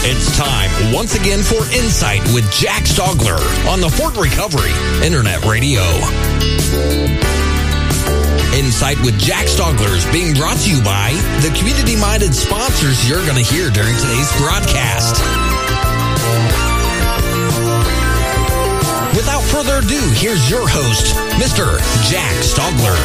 It's time once again for Insight with Jack Stogler on the Fort Recovery Internet Radio. Insight with Jack Stogler is being brought to you by the community-minded sponsors you're going to hear during today's broadcast. Without further ado, here's your host, Mr. Jack Stogler.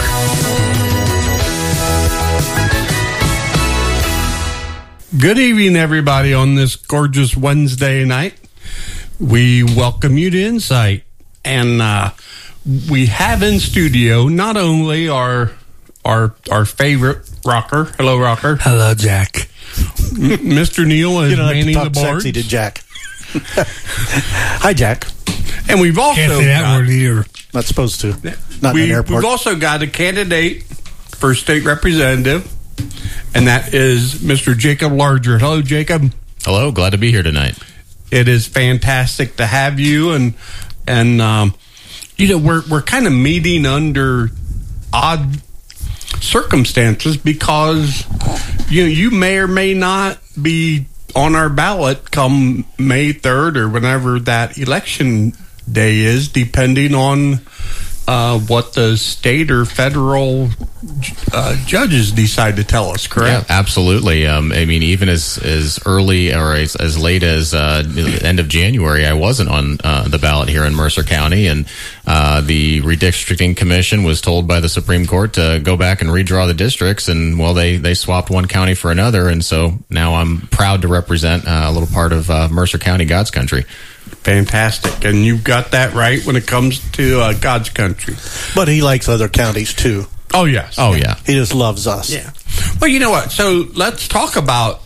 Good evening, everybody, on this gorgeous Wednesday night. We welcome you to Insight. And we have in studio not only our favorite rocker. Hello, rocker. Hello, Jack. Mr. Neil is manning the boards. Sexy to Jack. Hi, Jack. And we've also Can't say that word either. Not supposed to. Not in an airport. We've also got a candidate for state representative, and that is Mr. Jacob Larger. Hello, Jacob. Hello, glad to be here tonight. It is fantastic to have you, and you know, we're kind of meeting under odd circumstances because you may or may not be on our ballot come May 3rd or whenever that election day is, depending on what the state or federal judges decide to tell us, correct? Yeah, absolutely. I mean, even as early or as late as the end of January, I wasn't on the ballot here in Mercer County, and the Redistricting Commission was told by the Supreme Court to go back and redraw the districts, and, well, they swapped one county for another, and so now I'm proud to represent a little part of Mercer County, God's country. Fantastic. And you've got that right when it comes to God's country. But he likes other counties, too. Oh, yes. Oh, yeah. He just loves us. Yeah. Well, you know what? So let's talk about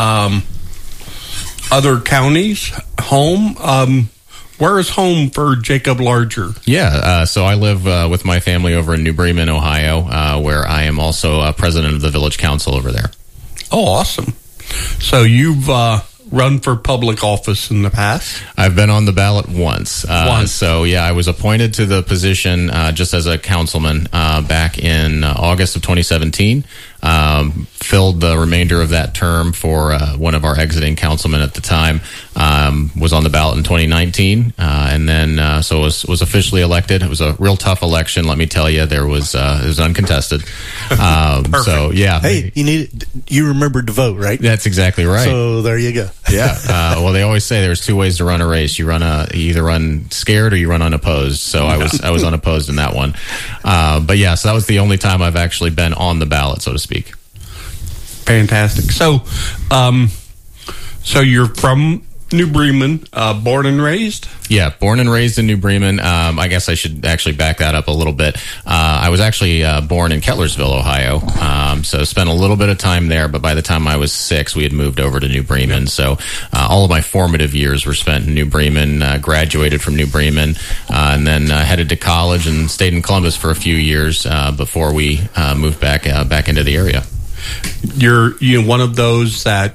other counties. Home. Where is home for Jacob Larger? Yeah, so I live with my family over in New Bremen, Ohio, where I am also president of the village council over there. Oh, awesome. So you've run for public office in the past? I've been on the ballot once. So, yeah, I was appointed to the position just as a councilman back in August of 2017. Filled the remainder of that term for one of our exiting councilmen at the time. Was on the ballot in 2019, and then so was officially elected. It was a real tough election, let me tell you. It was uncontested. So yeah, hey, you remembered to vote, right? That's exactly right. So there you go. Yeah. Well, they always say there's two ways to run a race. You either run scared or you run unopposed. So I was unopposed in that one. But yeah, so that was the only time I've actually been on the ballot, so to speak. Fantastic. So, so you're from New Bremen, born and raised? Yeah, born and raised in New Bremen. I guess I should actually back that up a little bit. I was actually born in Kettlersville, Ohio, so spent a little bit of time there, but by the time I was 6, we had moved over to New Bremen. Yep. So all of my formative years were spent in New Bremen, graduated from New Bremen, and then headed to college and stayed in Columbus for a few years before we moved back into the area. You're one of those that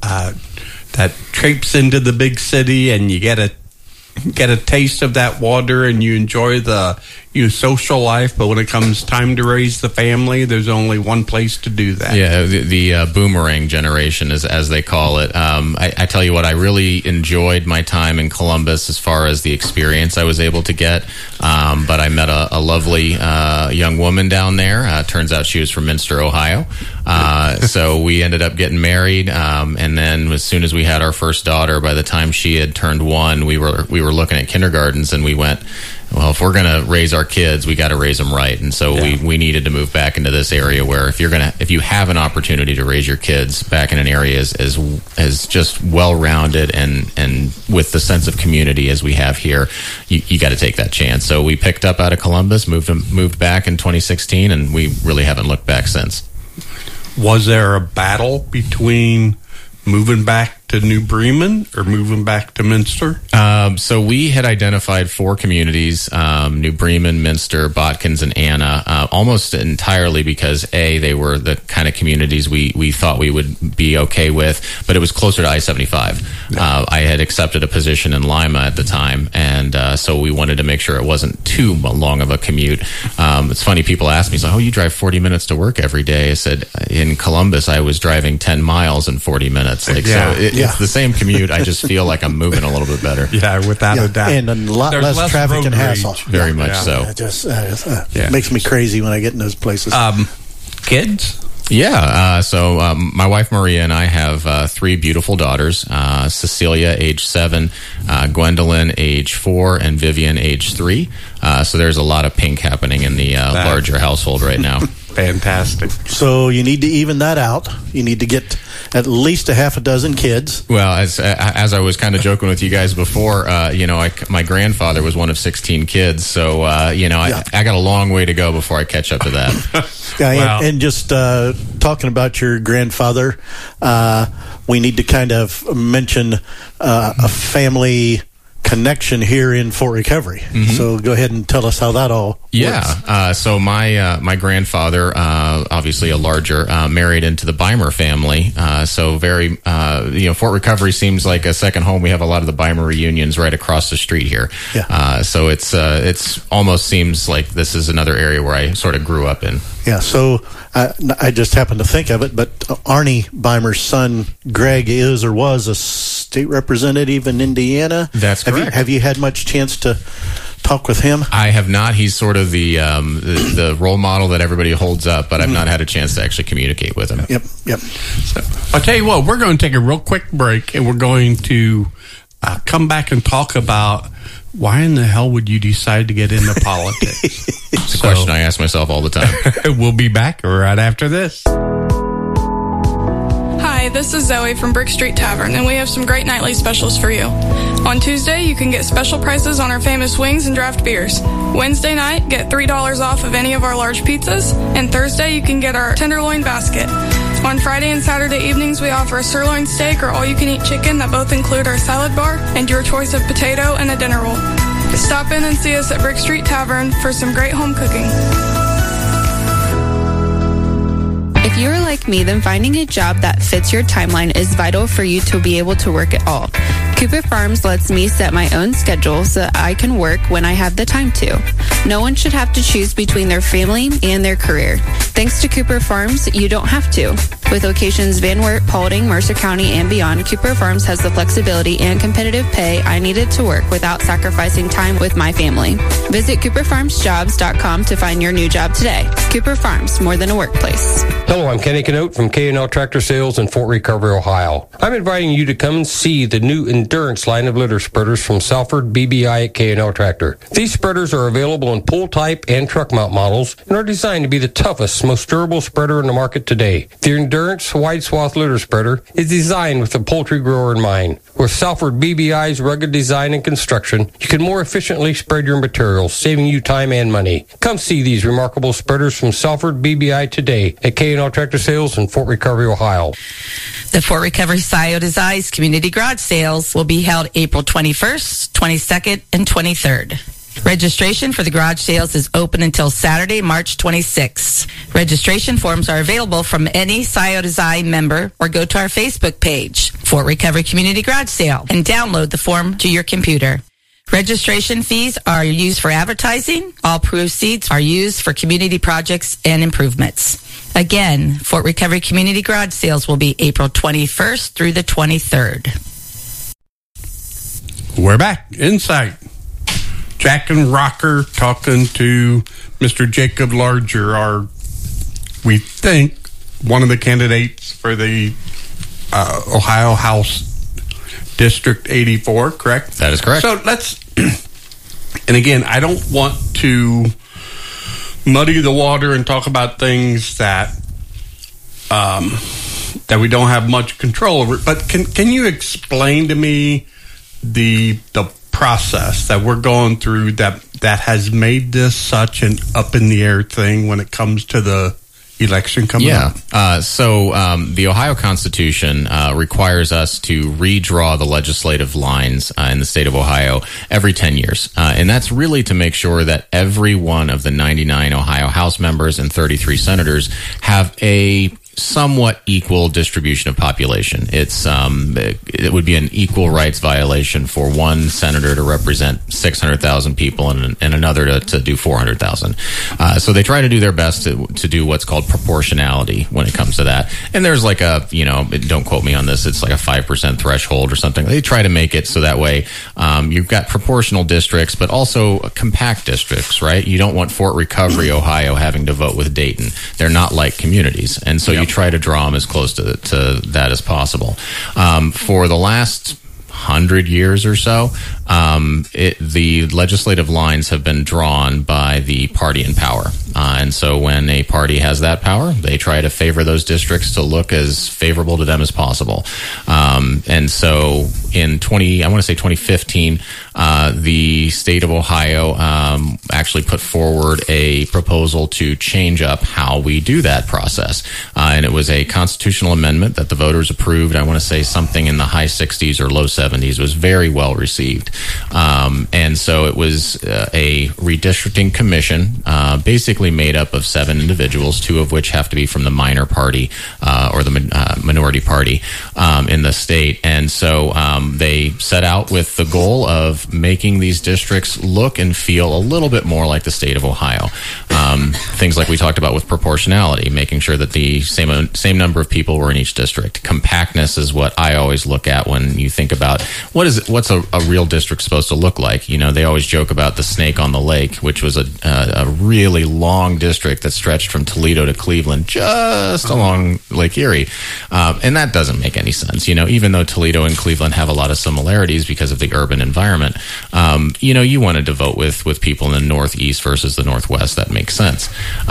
traipse into the big city and you get a taste of that water and you enjoy the social life, but when it comes time to raise the family, there's only one place to do that. Yeah, the boomerang generation, as they call it. I tell you what, I really enjoyed my time in Columbus as far as the experience I was able to get, but I met a lovely young woman down there. Turns out she was from Minster, Ohio. So we ended up getting married, and then as soon as we had our first daughter, by the time she had turned 1, we were looking at kindergartens, and we went, well, if we're going to raise our kids, we got to raise them right. And so we needed to move back into this area where if you have an opportunity to raise your kids back in an area as just well-rounded and with the sense of community as we have here, you got to take that chance. So we picked up out of Columbus, moved back in 2016, and we really haven't looked back since. Was there a battle between moving back to New Bremen or moving back to Minster? So we had identified 4 communities, New Bremen, Minster, Botkins, and Anna, almost entirely because, they were the kind of communities we thought we would be okay with, but it was closer to I-75. I had accepted a position in Lima at the time, and so we wanted to make sure it wasn't too long of a commute. It's funny, people ask me, you drive 40 minutes to work every day. I said, in Columbus, I was driving 10 miles in 40 minutes. It's the same commute. I just feel like I'm moving a little bit better. Yeah, without a doubt. And a lot There's less traffic road and hassle. rage. Very much so. It just makes me crazy when I get in those places. Kids? Yeah. So my wife Maria and I have 3 beautiful daughters: Cecilia, age 7, Gwendolyn, age 4, and Vivian, age 3. So there's a lot of pink happening in the larger household right now. Fantastic. So you need to even that out. You need to get at least a half a dozen kids. Well, as I was kind of joking with you guys before, my grandfather was one of 16 kids, so I got a long way to go before I catch up to that. Yeah, and just talking about your grandfather, we need to kind of mention a family connection here in Fort Recovery. So go ahead and tell us how that all works. So my grandfather, obviously a larger, married into the Beimer family. So very, Fort Recovery seems like a second home. We have a lot of the Beimer reunions right across the street here. Yeah. So it's almost seems like this is another area where I sort of grew up in. Yeah, so I just happened to think of it, but Arnie Beimer's son, Greg, is or was a state representative in Indiana. That's correct. Have you had much chance to talk with him? I have not. He's sort of the role model that everybody holds up, but I've not had a chance to actually communicate with him. Yep. So, I'll tell you what, we're going to take a real quick break, and we're going to come back and talk about why in the hell would you decide to get into politics? It's a question I ask myself all the time. We'll be back right after this. Hi, this is Zoe from Brick Street Tavern, and we have some great nightly specials for you. On Tuesday, you can get special prices on our famous wings and draft beers. Wednesday night, get $3 off of any of our large pizzas, and Thursday, you can get our tenderloin basket. On Friday and Saturday evenings, we offer a sirloin steak or all-you-can-eat chicken that both include our salad bar and your choice of potato and a dinner roll. Stop in and see us at Brick Street Tavern for some great home cooking. If you're like me, then finding a job that fits your timeline is vital for you to be able to work it all. Cooper Farms lets me set my own schedule so that I can work when I have the time to. No one should have to choose between their family and their career. Thanks to Cooper Farms, you don't have to. With locations Van Wert, Paulding, Mercer County, and beyond, Cooper Farms has the flexibility and competitive pay I needed to work without sacrificing time with my family. Visit CooperFarmsJobs.com to find your new job today. Cooper Farms, more than a workplace. Hello, I'm Kenny Canote from K&L Tractor Sales in Fort Recovery, Ohio. I'm inviting you to come and see the new Endurance line of litter spreaders from Salford BBI at K&L Tractor. These spreaders are available in pull type and truck mount models and are designed to be the toughest, most durable spreader in the market today. The Endurance Wide Swath Litter Spreader is designed with the poultry grower in mind. With Salford BBI's rugged design and construction, you can more efficiently spread your materials, saving you time and money. Come see these remarkable spreaders from Salford BBI today at K&L Tractor Sales in Fort Recovery, Ohio. The Fort Recovery Sciotos Eyes Community Garage Sales will be held April 21st, 22nd, and 23rd. Registration for the garage sales is open until Saturday, March 26th. Registration forms are available from any Sciotos Eye member or go to our Facebook page, Fort Recovery Community Garage Sale, and download the form to your computer. Registration fees are used for advertising. All proceeds are used for community projects and improvements. Again, Fort Recovery Community Garage Sales will be April 21st through the 23rd. We're back. Insight. Jack and Rocker talking to Mr. Jacob Larger, we think, one of the candidates for the Ohio House District 84, correct? That is correct. So let's, and again, I don't want to muddy the water and talk about things that that we don't have much control over. But can you explain to me the process that we're going through that has made this such an up in the air thing when it comes to the election coming up? So the Ohio Constitution requires us to redraw the legislative lines in the state of Ohio every 10 years. And that's really to make sure that every one of the 99 Ohio House members and 33 senators have a somewhat equal distribution of population. It would be an equal rights violation for one senator to represent 600,000 people and another to do 400,000. So they try to do their best to do what's called proportionality when it comes to that. And there's like don't quote me on this, it's like a 5% threshold or something. They try to make it so that way you've got proportional districts, but also compact districts, right? You don't want Fort Recovery, Ohio, having to vote with Dayton. They're not like communities. And so you try to draw them as close to that as possible. For the last 100 years or so, the legislative lines have been drawn by the party in power. And so when a party has that power, they try to favor those districts to look as favorable to them as possible. And so in 2015, the state of Ohio actually put forward a proposal to change up how we do that process. And it was a constitutional amendment that the voters approved. I want to say something in the high 60s or low 70s. It was very well received. And so it was a redistricting commission, basically made up of 7 individuals, 2 of which have to be from the minor party or the minority party in the state. And so they set out with the goal of making these districts look and feel a little bit more like the state of Ohio. Things like we talked about with proportionality, making sure that the same number of people were in each district. Compactness is what I always look at when you think about what's a real district supposed to look like. You know, they always joke about the snake on the lake, which was a really long district that stretched from Toledo to Cleveland, just along Lake Erie. And that doesn't make any sense. You know, even though Toledo and Cleveland have a lot of similarities because of the urban environment, you wanted to vote with people in the Northeast versus the Northwest. That makes sense.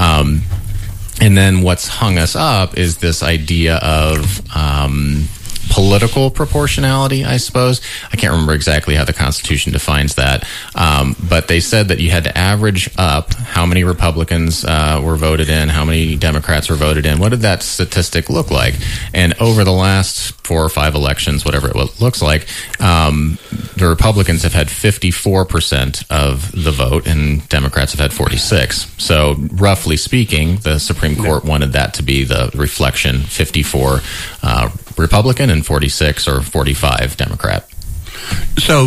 And then what's hung us up is this idea of political proportionality, I suppose. I can't remember exactly how the Constitution defines that, but they said that you had to average up how many Republicans were voted in, how many Democrats were voted in. What did that statistic look like? And over the last 4 or 5 elections, whatever it looks like, the Republicans have had 54% of the vote, and Democrats have had 46%. So, roughly speaking, the Supreme Court wanted that to be the reflection: 54 Republican and 46 or 45 Democrat. So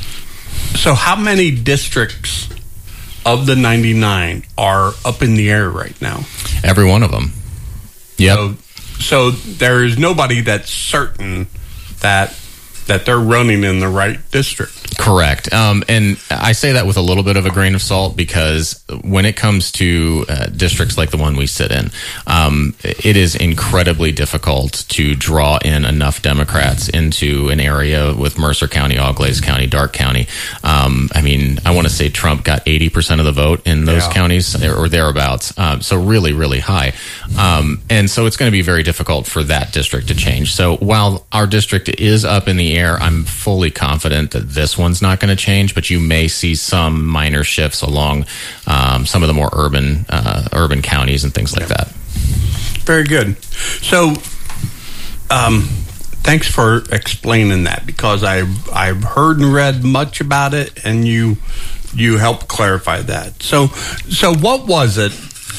how many districts of the 99 are up in the air right now? Every one of them. Yep. So there is nobody that's certain that they're running in the right district. Correct. And I say that with a little bit of a grain of salt, because when it comes to districts like the one we sit in, it is incredibly difficult to draw in enough Democrats into an area with Mercer County, Auglaize County, Darke County. I want to say Trump got 80% of the vote in those counties or thereabouts. So really, really high. And so it's going to be very difficult for that district to change. So while our district is up in the air, I'm fully confident that this one's not going to change, but you may see some minor shifts along some of the more urban counties and things like that. Very good. So thanks for explaining that, because I've heard and read much about it, and you helped clarify that. So what was it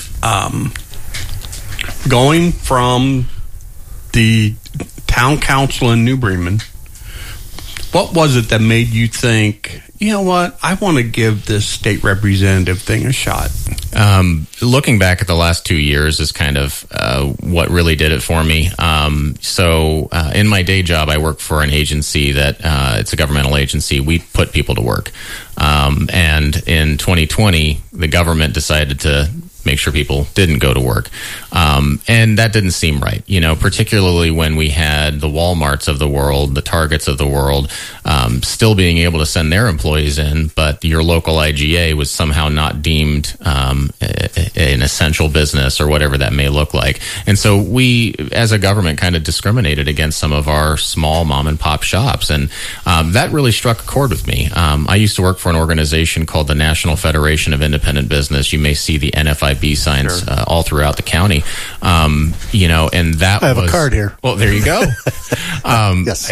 going from the town council in New Bremen? What was it that made you think, you know what, I want to give this state representative thing a shot? Looking back at the last 2 years is kind of what really did it for me. So in my day job, I work for an agency that it's a governmental agency. We put people to work. And in 2020, the government decided to make sure people didn't go to work. And that didn't seem right, particularly when we had the Walmarts of the world, the Targets of the world, still being able to send their employees in, but your local IGA was somehow not deemed an essential business or whatever that may look like. And so we, as a government, kind of discriminated against some of our small mom and pop shops. And that really struck a chord with me. I used to work for an organization called the National Federation of Independent Business. You may see the NFIB anti-bee signs all throughout the county. And that I have a card here. Well, there you go. Yes.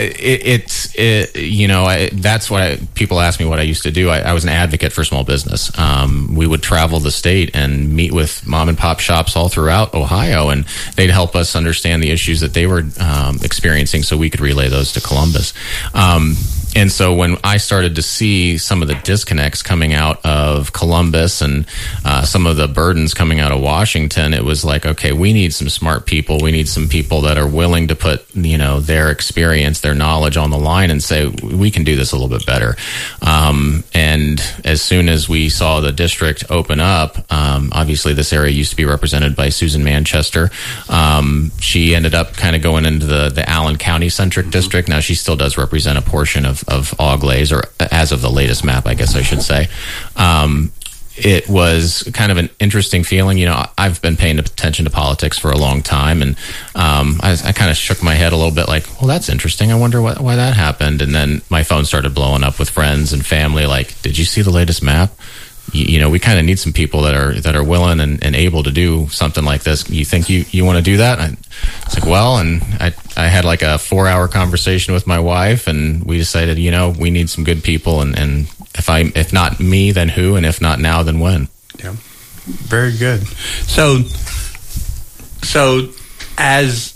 That's what people ask me what I used to do. I was an advocate for small business. We would travel the state and meet with mom and pop shops all throughout Ohio, and they'd help us understand the issues that they were experiencing so we could relay those to Columbus. And so when I started to see some of the disconnects coming out of Columbus and some of the burdens coming out of Washington, it was like, okay, we need some smart people. We need some people that are willing to put, their experience, their knowledge on the line and say, we can do this a little bit better. And as soon as we saw the district open up, obviously this area used to be represented by Susan Manchester. She ended up kind of going into the Allen County centric district. Now she still does represent a portion of Auglaize, or as of the latest map, I guess I should say. It was kind of an interesting feeling. I've been paying attention to politics for a long time, and I kind of shook my head a little bit like, well, that's interesting. I wonder why that happened. And then my phone started blowing up with friends and family like, did you see the latest map? We kind of need some people that are willing and able to do something like this. You think you want to do that? It's like, well, and I had like a 4-hour conversation with my wife, and we decided, we need some good people, and if not me, then who? And if not now, then when? Yeah, very good. So as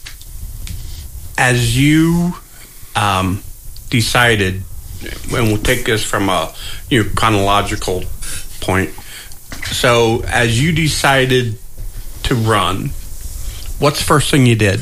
you decided, and we'll take this from a chronological point. So as you decided to run, what's the first thing you did?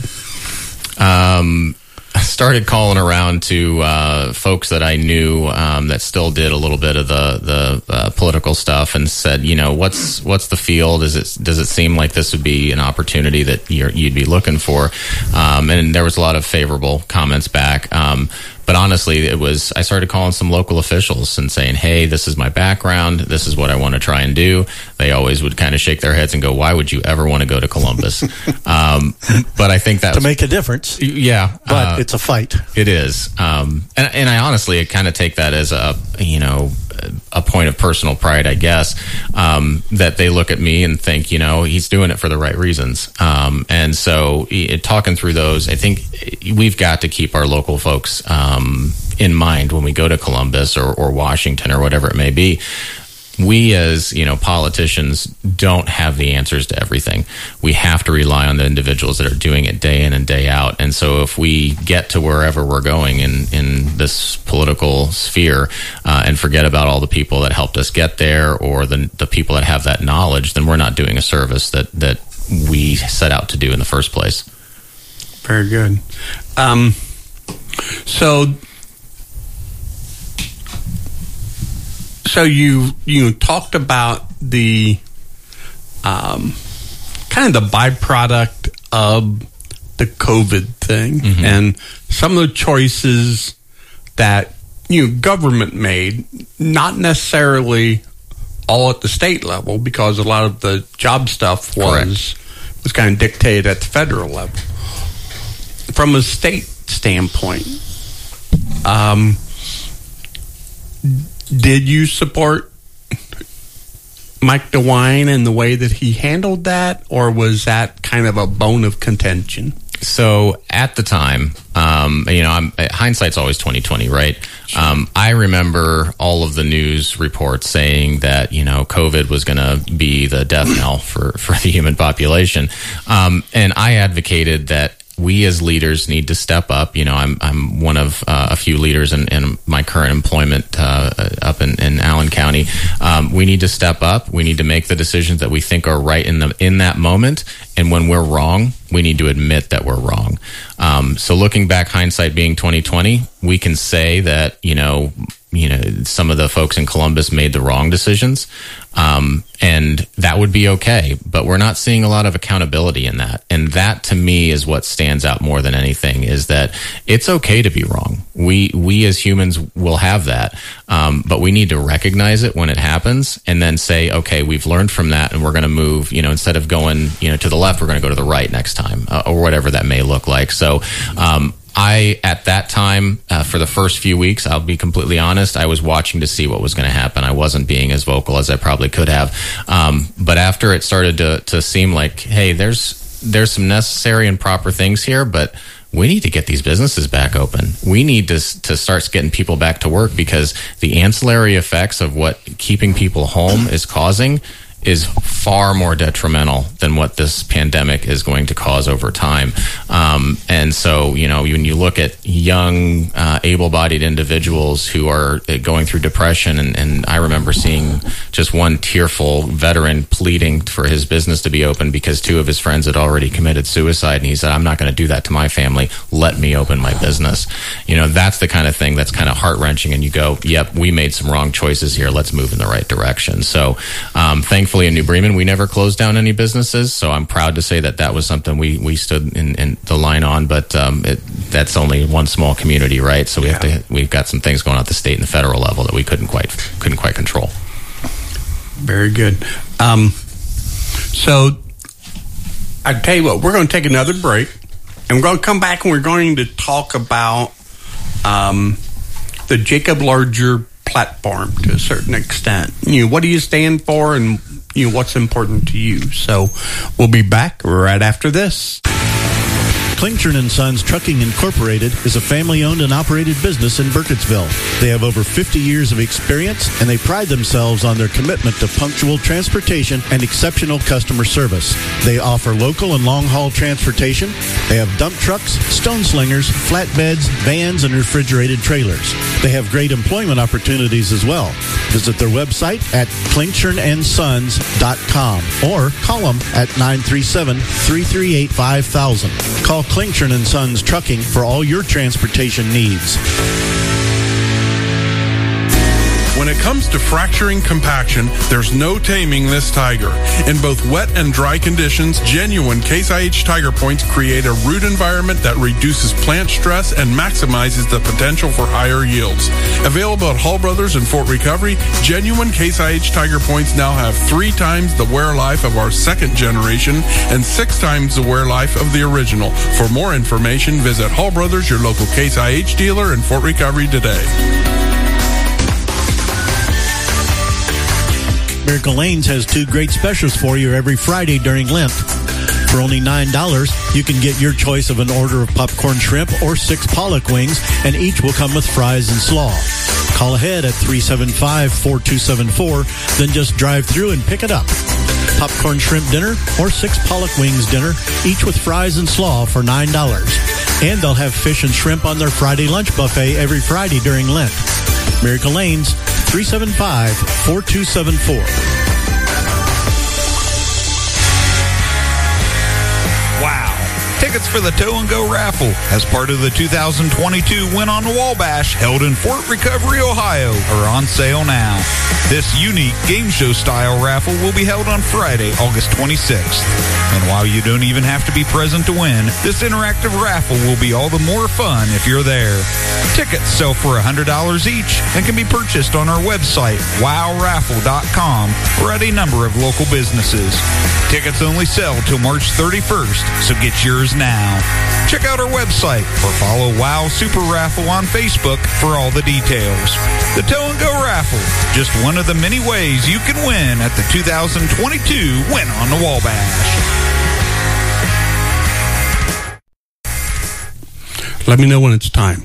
I started calling around to folks that I knew that still did a little bit of the political stuff, and said, what's the field? Does it seem like this would be an opportunity that you'd be looking for? And there was a lot of favorable comments back. But honestly, I started calling some local officials and saying, hey, this is my background. This is what I want to try and do. They always would kind of shake their heads and go, why would you ever want to go to Columbus? But I think that to make a difference. Yeah. But it's a fight. It is. And I honestly kind of take that as a point of personal pride, I guess, that they look at me and think, he's doing it for the right reasons. And so talking through those, I think we've got to keep our local folks in mind when we go to Columbus or Washington or whatever it may be. We as, politicians don't have the answers to everything. We have to rely on the individuals that are doing it day in and day out. And so if we get to wherever we're going in this political sphere and forget about all the people that helped us get there, or the people that have that knowledge, then we're not doing a service that we set out to do in the first place. Very good. So you talked about the kind of the byproduct of the COVID thing, and some of the choices that government made, not necessarily all at the state level, because a lot of the job stuff was kind of dictated at the federal level. From a state standpoint, did you support Mike DeWine and the way that he handled that, or was that kind of a bone of contention? So at the time, hindsight's always 20/20, right? Sure. I remember all of the news reports saying that, COVID was going to be the death knell for the human population. And I advocated that we as leaders need to step up. I'm one of a few leaders in my current employment up in Allen County. We need to step up. We need to make the decisions that we think are right in that moment. And when we're wrong, we need to admit that we're wrong. So looking back, hindsight being 20/20, we can say that some of the folks in Columbus made the wrong decisions. And that would be okay, but we're not seeing a lot of accountability in that. And that to me is what stands out more than anything, is that it's okay to be wrong. We as humans will have that. But we need to recognize it when it happens and then say, okay, we've learned from that and we're going to move, instead of going, to the left, we're going to go to the right next time, or whatever that may look like. So, I, at that time, for the first few weeks, I'll be completely honest, I was watching to see what was going to happen. I wasn't being as vocal as I probably could have. But after it started to seem like, hey, there's some necessary and proper things here, but we need to get these businesses back open. We need to start getting people back to work, because the ancillary effects of what keeping people home is causing is far more detrimental than what this pandemic is going to cause over time. And so, when you look at young, able-bodied individuals who are going through depression, and I remember seeing just one tearful veteran pleading for his business to be open because 2 of his friends had already committed suicide, and he said, I'm not going to do that to my family. Let me open my business. That's the kind of thing that's kind of heart-wrenching, and you go, yep, we made some wrong choices here. Let's move in the right direction. So, thankfully, in New Bremen, we never closed down any businesses, so I'm proud to say that was something we stood in the line on. But that's only one small community, right? So we've got some things going on at the state and the federal level that we couldn't quite control. Very good. So I tell you what, we're going to take another break, and we're going to come back and we're going to talk about the Jacob Larger platform to a certain extent. What do you stand for, and what's important to you? So we'll be back right after this. Klingshirn & Sons Trucking Incorporated is a family-owned and operated business in Burkittsville. They have over 50 years of experience, and they pride themselves on their commitment to punctual transportation and exceptional customer service. They offer local and long-haul transportation. They have dump trucks, stone slingers, flatbeds, vans, and refrigerated trailers. They have great employment opportunities as well. Visit their website at klingshirnandsons.com or call them at 937-338-5000. Call Klingshirn & Sons Trucking for all your transportation needs. When it comes to fracturing compaction, there's no taming this tiger. In both wet and dry conditions, genuine Case IH Tiger Points create a root environment that reduces plant stress and maximizes the potential for higher yields. Available at Hall Brothers in Fort Recovery, genuine Case IH Tiger Points now have 3 times the wear life of our second generation and 6 times the wear life of the original. For more information, visit Hall Brothers, your local Case IH dealer in Fort Recovery today. Miracle Lanes has 2 great specials for you every Friday during Lent. For only $9, you can get your choice of an order of popcorn shrimp or 6 pollock wings, and each will come with fries and slaw. Call ahead at 375-4274, then just drive through and pick it up. Popcorn shrimp dinner or 6 pollock wings dinner, each with fries and slaw for $9. And they'll have fish and shrimp on their Friday lunch buffet every Friday during Lent. Miracle Lanes, 375-4274. Wow. Tickets for the Tow and Go raffle as part of the 2022 Win on the Wall Bash held in Fort Recovery, Ohio are on sale now. This unique game show style raffle will be held on Friday, August 26th. And while you don't even have to be present to win, this interactive raffle will be all the more fun if you're there. Tickets sell for $100 each and can be purchased on our website, wowraffle.com, or at a number of local businesses. Tickets only sell till March 31st, so get yours now. Check out our website or follow Wow Super Raffle on Facebook for all the details. The Tow and Go Raffle, just one of the many ways you can win at the 2022 Win on the Wall Bash. Let me know when it's time.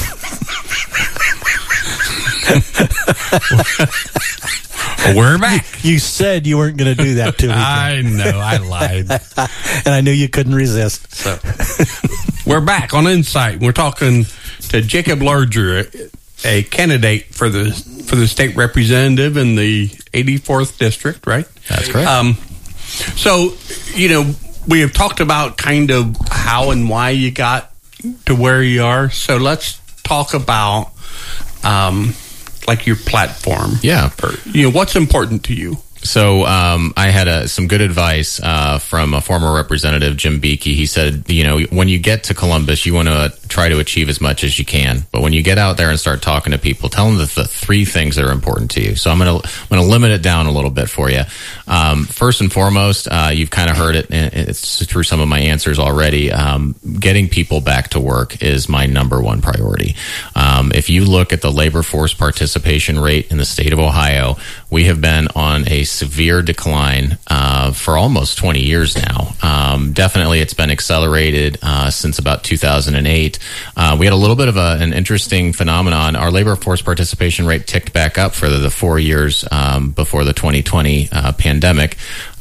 We're back. You said you weren't going to do that to me. I know, I lied. And I knew you couldn't resist. So, we're back on Insight. We're talking to Jacob Larger, a candidate for the state representative in the 84th district, right? That's correct. So, we have talked about kind of how and why you got to where you are. So let's talk about like your platform. Yeah. Or, what's important to you? So I had some good advice from a former representative, Jim Beakey. He said, when you get to Columbus, you want to try to achieve as much as you can. But when you get out there and start talking to people, tell them the three things that are important to you. So I'm going to limit it down a little bit for you. First and foremost, you've kind of heard it's through some of my answers already. Getting people back to work is my number one priority. If you look at the labor force participation rate in the state of Ohio, we have been on a severe decline for almost 20 years now. Definitely it's been accelerated since about 2008. We had a little bit of an interesting phenomenon. Our labor force participation rate ticked back up for the 4 years before the 2020 pandemic.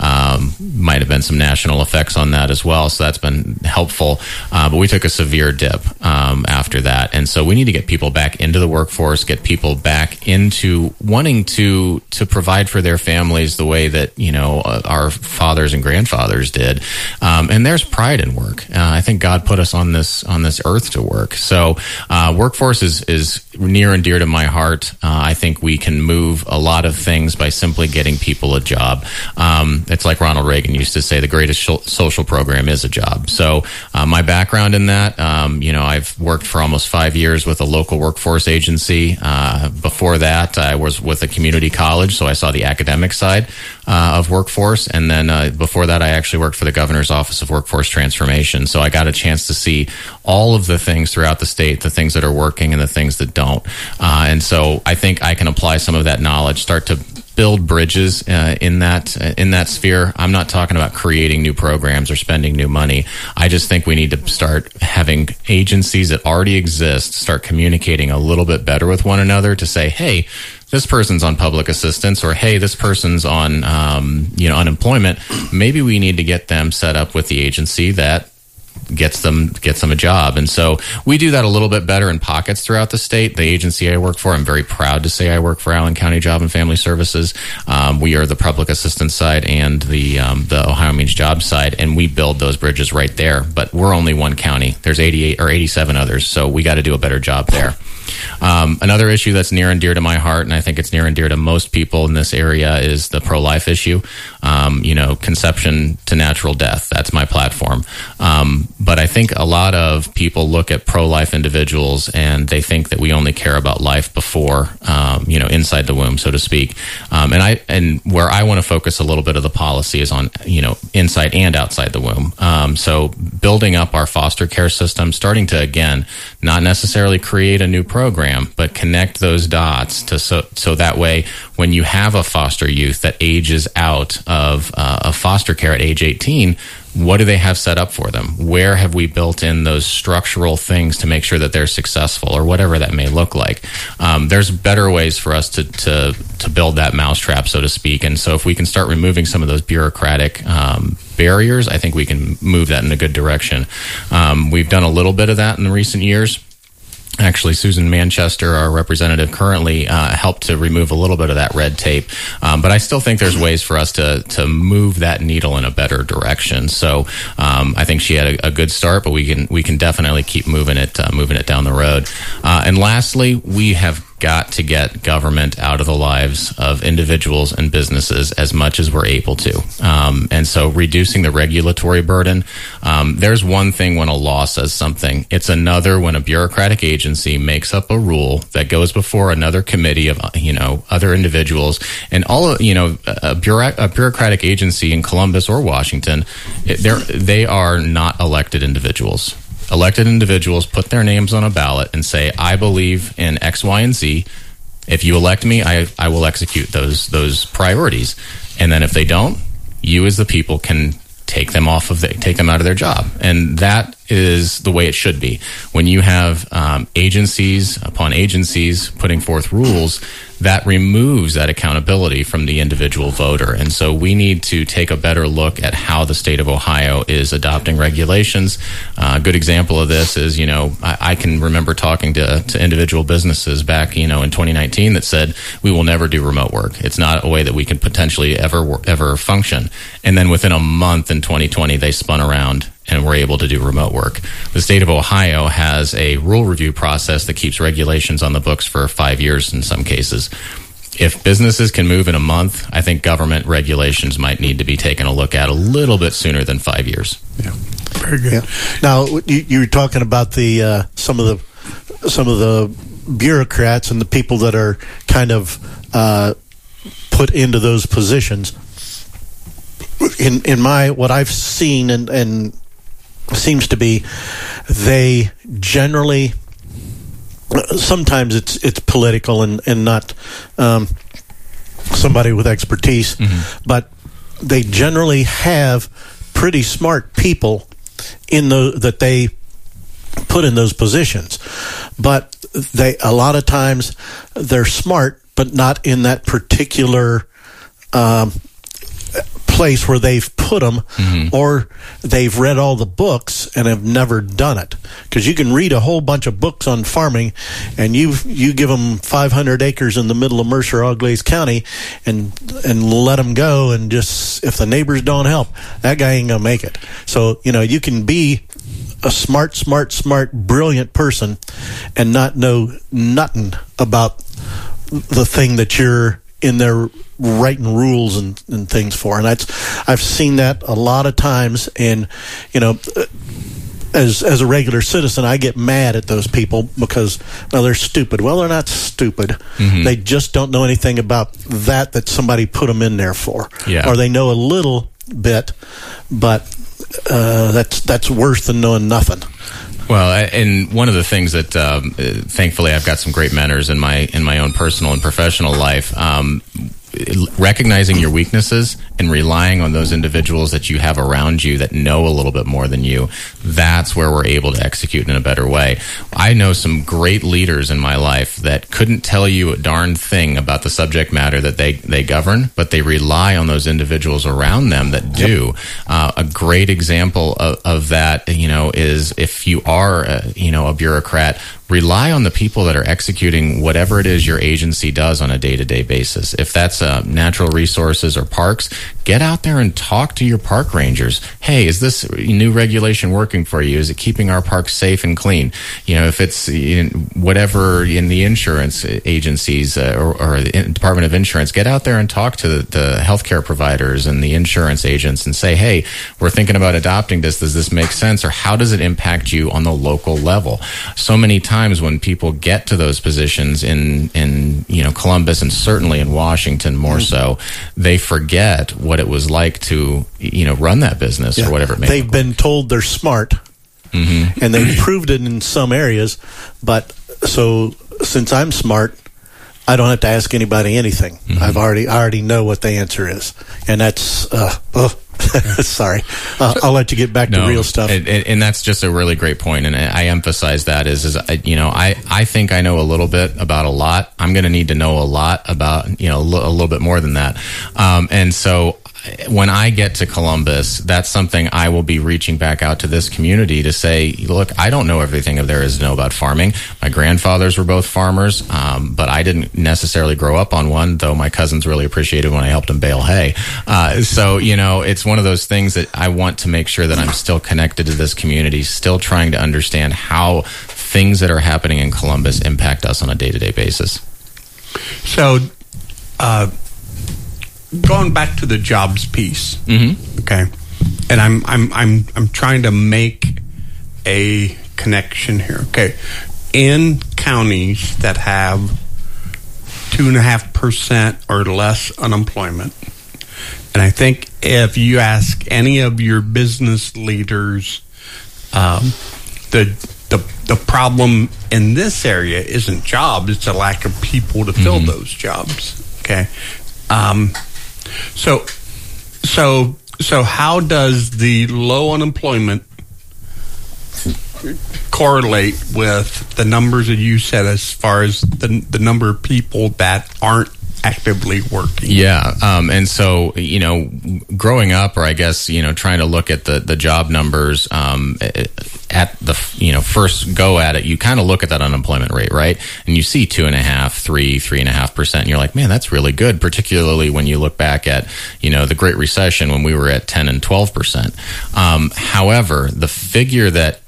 Might have been some national effects on that as well, so that's been helpful. But we took a severe dip after that. And so we need to get people back into the workforce, get people back into wanting to provide for their families the way that, our fathers and grandfathers did. And there's pride in work. I think God put us on this earth to work. So workforce is near and dear to my heart. I think we can move a lot of things by simply getting people a job. It's like Ronald Reagan used to say, the greatest social program is a job. So my background in that, I've worked for almost 5 years with a local workforce agency. Before that, I was with a community college, so I saw the academic side of workforce. And then before that, I actually worked for the Governor's Office of Workforce Transformation. So I got a chance to see all of the things throughout the state, the things that are working and the things that don't. And so I think I can apply some of that knowledge, start to build bridges in that sphere. I'm not talking about creating new programs or spending new money. I just think we need to start having agencies that already exist start communicating a little bit better with one another to say, hey, this person's on public assistance, or hey, this person's on unemployment. Maybe we need to get them set up with the agency that gets them a job. And so we do that a little bit better in pockets throughout the state. The agency I work for, I'm very proud to say I work for Allen County Job and Family Services. We are the public assistance side and the Ohio Means Jobs side, and we build those bridges right there. But we're only one county. There's 88 or 87 others, so we got to do a better job there. Another issue that's near and dear to my heart, and I think it's near and dear to most people in this area, is the pro-life issue. Conception to natural death. That's my platform. But I think a lot of people look at pro-life individuals and they think that we only care about life before, inside the womb, so to speak. And where I want to focus a little bit of the policy is on, inside and outside the womb. So building up our foster care system, starting to, again, not necessarily create a new program, but connect those dots so that way when you have a foster youth that ages out of foster care at age 18, what do they have set up for them? Where have we built in those structural things to make sure that they're successful, or whatever that may look like? There's better ways for us to build that mousetrap, so to speak. And so if we can start removing some of those bureaucratic barriers, I think we can move that in a good direction. We've done a little bit of that in the recent years. Actually, Susan Manchester, our representative currently, helped to remove a little bit of that red tape. But I still think there's ways for us to move that needle in a better direction. So I think she had a good start, but we can definitely keep moving it down the road. And lastly, we have got to get government out of the lives of individuals and businesses as much as we're able to. And so reducing the regulatory burden. There's one thing when a law says something. It's another when a bureaucratic agency makes up a rule that goes before another committee of, other individuals. And all of, a bureaucratic agency in Columbus or Washington, they are not elected individuals. Elected individuals put their names on a ballot and say, I believe in X, Y, and Z. If you elect me, I will execute those priorities. And then if they don't, you as the people can take them out of their job. And that is the way it should be. When you have agencies upon agencies putting forth rules, that removes that accountability from the individual voter. And so we need to take a better look at how the state of Ohio is adopting regulations. A good example of this is, I can remember talking to individual businesses back, in 2019 that said, we will never do remote work. It's not a way that we can potentially ever function. And then within a month in 2020, they spun around and we're able to do remote work. The state of Ohio has a rule review process that keeps regulations on the books for 5 years in some cases. If businesses can move in a month, I think government regulations might need to be taken a look at a little bit sooner than 5 years. Yeah, very good. Yeah. Now, you were talking about the some of the bureaucrats and the people that are kind of put into those positions. In my what I've seen and seems to be, they generally. Sometimes it's political and not somebody with expertise, but they generally have pretty smart people that they put in those positions. But a lot of times they're smart, but not in that particular place where they've put them, or they've read all the books and have never done it. Because you can read a whole bunch of books on farming, and you give them 500 acres in the middle of Mercer-Auglaize County, and let them go, and just if the neighbors don't help, that guy ain't gonna make it. So you can be a smart, brilliant person and not know nothing about the thing that you're in there writing rules and things for. And I've seen that a lot of times. And as a regular citizen, I get mad at those people because they're stupid. Well, they're not stupid. They just don't know anything about that somebody put them in there for. Yeah. Or they know a little bit, but that's worse than knowing nothing. Well, and one of the things that thankfully I've got some great mentors in my own personal and professional life. Recognizing your weaknesses and relying on those individuals that you have around you that know a little bit more than you, that's where we're able to execute in a better way. I know some great leaders in my life that couldn't tell you a darn thing about the subject matter that they govern, but they rely on those individuals around them that do. A great example of that, is if you are a bureaucrat, rely on the people that are executing whatever it is your agency does on a day-to-day basis. If that's natural resources or parks, get out there and talk to your park rangers. Hey, is this new regulation working for you? Is it keeping our parks safe and clean? If it's whatever in the insurance agencies or the Department of Insurance, get out there and talk to the healthcare providers and the insurance agents and say, hey, we're thinking about adopting this. Does this make sense? Or how does it impact you on the local level? So many times when people get to those positions in Columbus and certainly in Washington more so, they forget what it was like to run that business or whatever it may be. They've been told they're smart, and they've proved it in some areas. But so since I'm smart, I don't have to ask anybody anything. I already know what the answer is, and that's sorry. I'll let you get back to real stuff. And that's just a really great point, and I emphasize that I think I know a little bit about a lot. I'm going to need to know a lot about a little bit more than that, and so when I get to Columbus, that's something I will be reaching back out to this community to say, look, I don't know everything there is to know about farming. My grandfathers were both farmers, but I didn't necessarily grow up on one, though my cousins really appreciated when I helped them bale hay. So it's one of those things that I want to make sure that I'm still connected to this community, still trying to understand how things that are happening in Columbus impact us on a day-to-day basis. So, going back to the jobs piece, okay, and I'm trying to make a connection here. Okay, in counties that have 2.5% or less unemployment, and I think if you ask any of your business leaders, the problem in this area isn't jobs; it's a lack of people to fill those jobs. Okay. So how does the low unemployment correlate with the numbers that you said as far as the number of people that aren't actively working? Yeah. And so, growing up, or I guess, trying to look at the job numbers, at the, first go at it, you kind of look at that unemployment rate, right? And you see 2.5%, 3.5%, and you're like, man, that's really good, particularly when you look back at, the Great Recession when we were at 10 and 12%. However, the figure that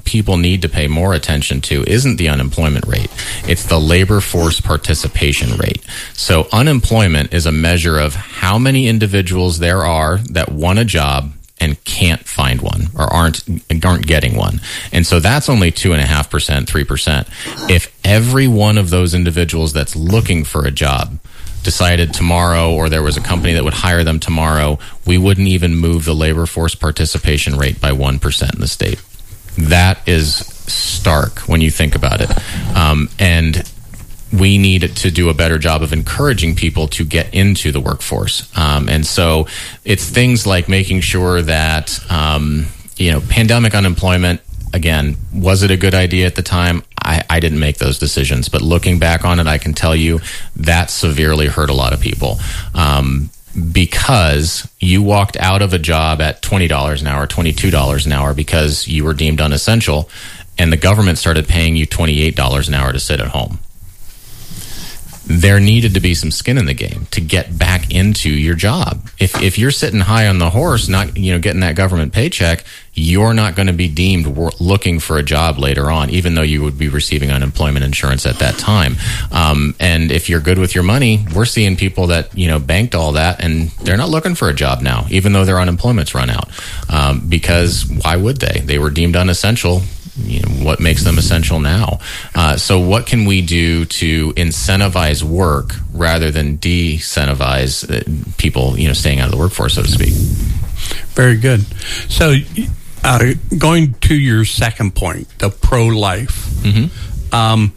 people need to pay more attention to isn't the unemployment rate. It's the labor force participation rate. So unemployment is a measure of how many individuals there are that want a job and can't find one or aren't getting one. And so that's only 2.5%, 3%. If every one of those individuals that's looking for a job decided tomorrow, or there was a company that would hire them tomorrow, we wouldn't even move the labor force participation rate by 1% in the state. That is stark when you think about it. And we need to do a better job of encouraging people to get into the workforce. And so it's things like making sure that, pandemic unemployment, again, was it a good idea at the time? I didn't make those decisions. But looking back on it, I can tell you that severely hurt a lot of people. Because you walked out of a job at $20 an hour, $22 an hour because you were deemed unessential, and the government started paying you $28 an hour to sit at home. There needed to be some skin in the game to get back into your job. If you're sitting high on the horse, not getting that government paycheck, you're not going to be deemed looking for a job later on, even though you would be receiving unemployment insurance at that time. And if you're good with your money, we're seeing people that banked all that and they're not looking for a job now, even though their unemployment's run out. Because why would they? They were deemed unessential. What makes them essential now? So what can we do to incentivize work rather than de-incentivize people, staying out of the workforce, so to speak? Very good. So going to your second point, the pro-life. Mm-hmm.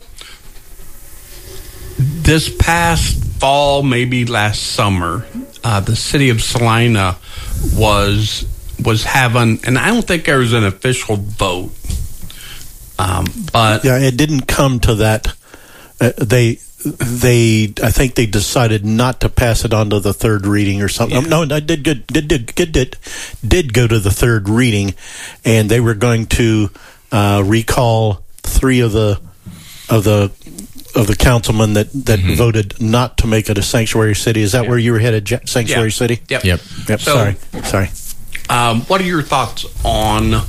This past fall, maybe last summer, the city of Salina was having, and I don't think there was an official vote. But it didn't come to that. I think they decided not to pass it on to the third reading or something. Yeah. No, I did go to the third reading, and they were going to recall 3 of the councilmen that mm-hmm. voted not to make it a sanctuary city. Is that where you were headed, sanctuary city? Yep. So, sorry. What are your thoughts on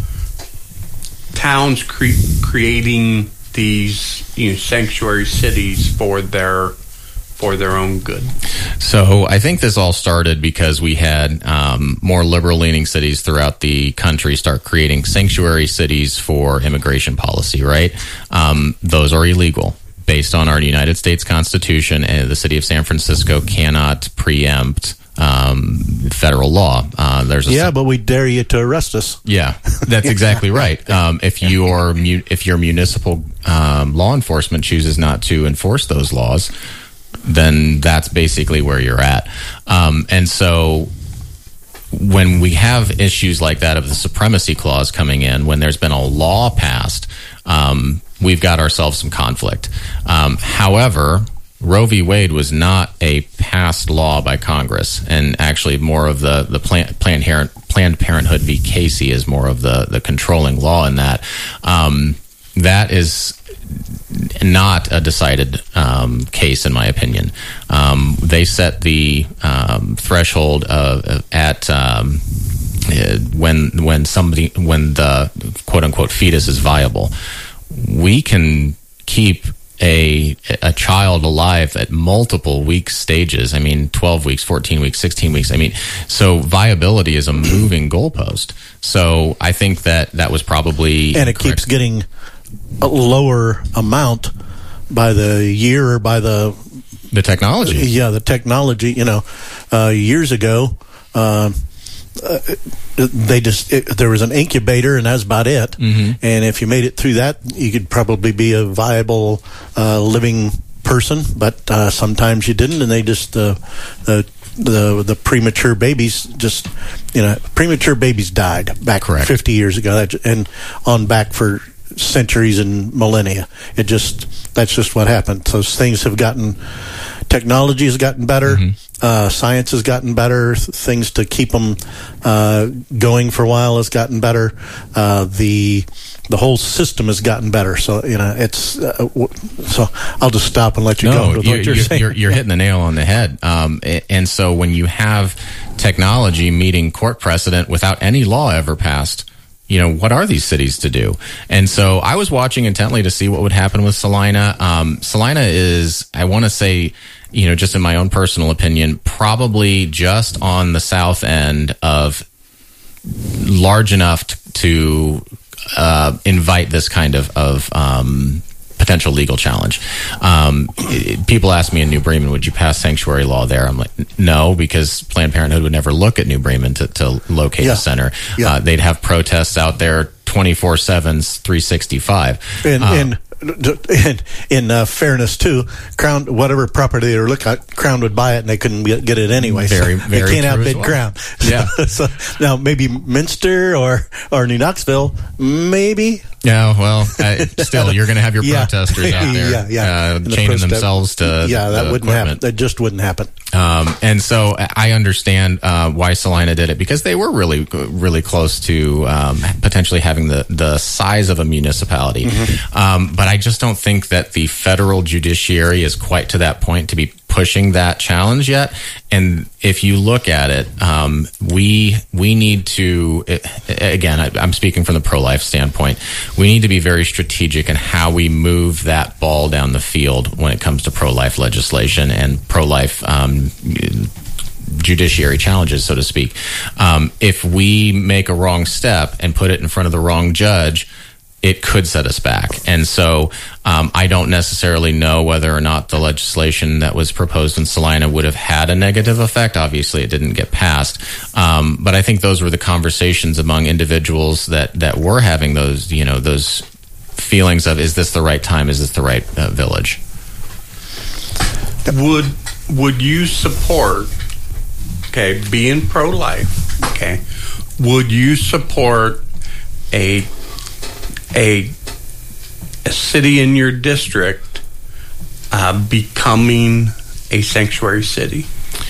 towns creating these sanctuary cities for their own good? So I think this all started because we had more liberal-leaning cities throughout the country start creating sanctuary cities for immigration policy, right? Those are illegal. Based on our United States Constitution, and the city of San Francisco cannot preempt federal law. But we dare you to arrest us. Yeah, that's exactly right. If your municipal law enforcement chooses not to enforce those laws, then that's basically where you're at. And so when we have issues like that of the supremacy clause coming in, when there's been a law passed, we've got ourselves some conflict. However, Roe v. Wade was not a passed law by Congress, and actually more of the Planned Parenthood v. Casey is more of the controlling law in that. That is not a decided case, in my opinion. They set the threshold at when the quote unquote fetus is viable. We can keep a child alive at multiple week stages. 12 weeks, 14 weeks, 16 weeks. So viability is a moving goalpost. So I think that was probably... And it keeps getting a lower amount by the year or by the technology. Yeah, the technology. Years ago, there was an incubator, and that's about it. Mm-hmm. And if you made it through that, you could probably be a viable living person. But sometimes you didn't, and they just the premature babies premature babies died back Correct. 50 years ago, and on back for centuries and millennia. That's just what happened. So things have gotten. Technology has gotten better. Mm-hmm. Science has gotten better. Things to keep them going for a while has gotten better. The whole system has gotten better. So it's. So I'll just stop and let you go with what you're saying. You're hitting the nail on the head. And so when you have technology meeting court precedent without any law ever passed, what are these cities to do? And so I was watching intently to see what would happen with Salina. Salina is, I want to say, just in my own personal opinion, probably just on the south end of large enough to invite this kind of potential legal challenge. People ask me in New Bremen, would you pass sanctuary law there? I'm like, no, because Planned Parenthood would never look at New Bremen to locate a center. Yeah. They'd have protests out there 24/7, 365. In fairness too, Crown, whatever property they were looking at, Crown would buy it and they couldn't get it anyway. Very, so very they can't true outbid as well. Crown. Yeah. So now maybe Minster or New Knoxville, maybe. Yeah, well, still, you're going to have your protesters out there chaining themselves to that wouldn't happen. That just wouldn't happen. And so I understand why Salina did it, because they were really, really close to potentially having the size of a municipality. Mm-hmm. But I just don't think that the federal judiciary is quite to that point to be pushing that challenge yet. And if you look at it, we need to, again, I'm speaking from the pro-life standpoint, we need to be very strategic in how we move that ball down the field when it comes to pro-life legislation and pro-life judiciary challenges, so to speak. If we make a wrong step and put it in front of the wrong judge, it could set us back. And so I don't necessarily know whether or not the legislation that was proposed in Salina would have had a negative effect. Obviously, it didn't get passed. But I think those were the conversations among individuals that were having those, those feelings of, is this the right time? Is this the right village? Would you support, being pro-life, would you support a city in your district becoming a sanctuary city?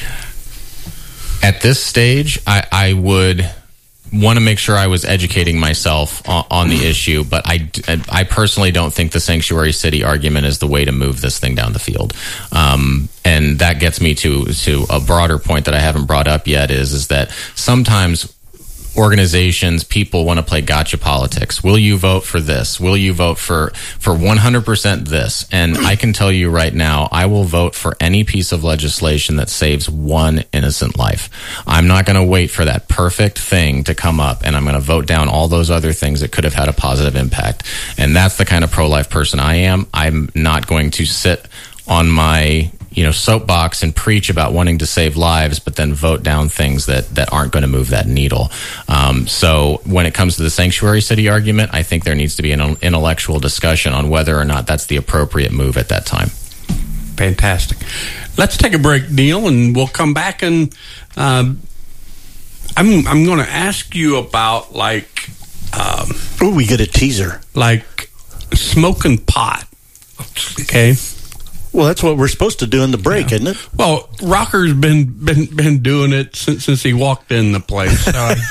At this stage, I would want to make sure I was educating myself on the issue, but I personally don't think the sanctuary city argument is the way to move this thing down the field. And that gets me to a broader point that I haven't brought up yet is that sometimes organizations, people want to play gotcha politics. Will you vote for this? Will you vote for 100% this? And I can tell you right now, I will vote for any piece of legislation that saves one innocent life. I'm not going to wait for that perfect thing to come up, and I'm going to vote down all those other things that could have had a positive impact. And that's the kind of pro-life person I am. I'm not going to sit on my soapbox and preach about wanting to save lives, but then vote down things that aren't going to move that needle. So when it comes to the sanctuary city argument, I think there needs to be an intellectual discussion on whether or not that's the appropriate move at that time. Fantastic. Let's take a break, Neil, and we'll come back and I'm going to ask you about we get a teaser. Like smoking pot. Okay. Well, that's what we're supposed to do in the break, isn't it? Well, Rocker's been doing it since he walked in the place.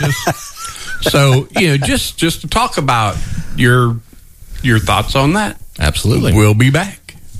So just to talk about your thoughts on that. Absolutely. We'll be back.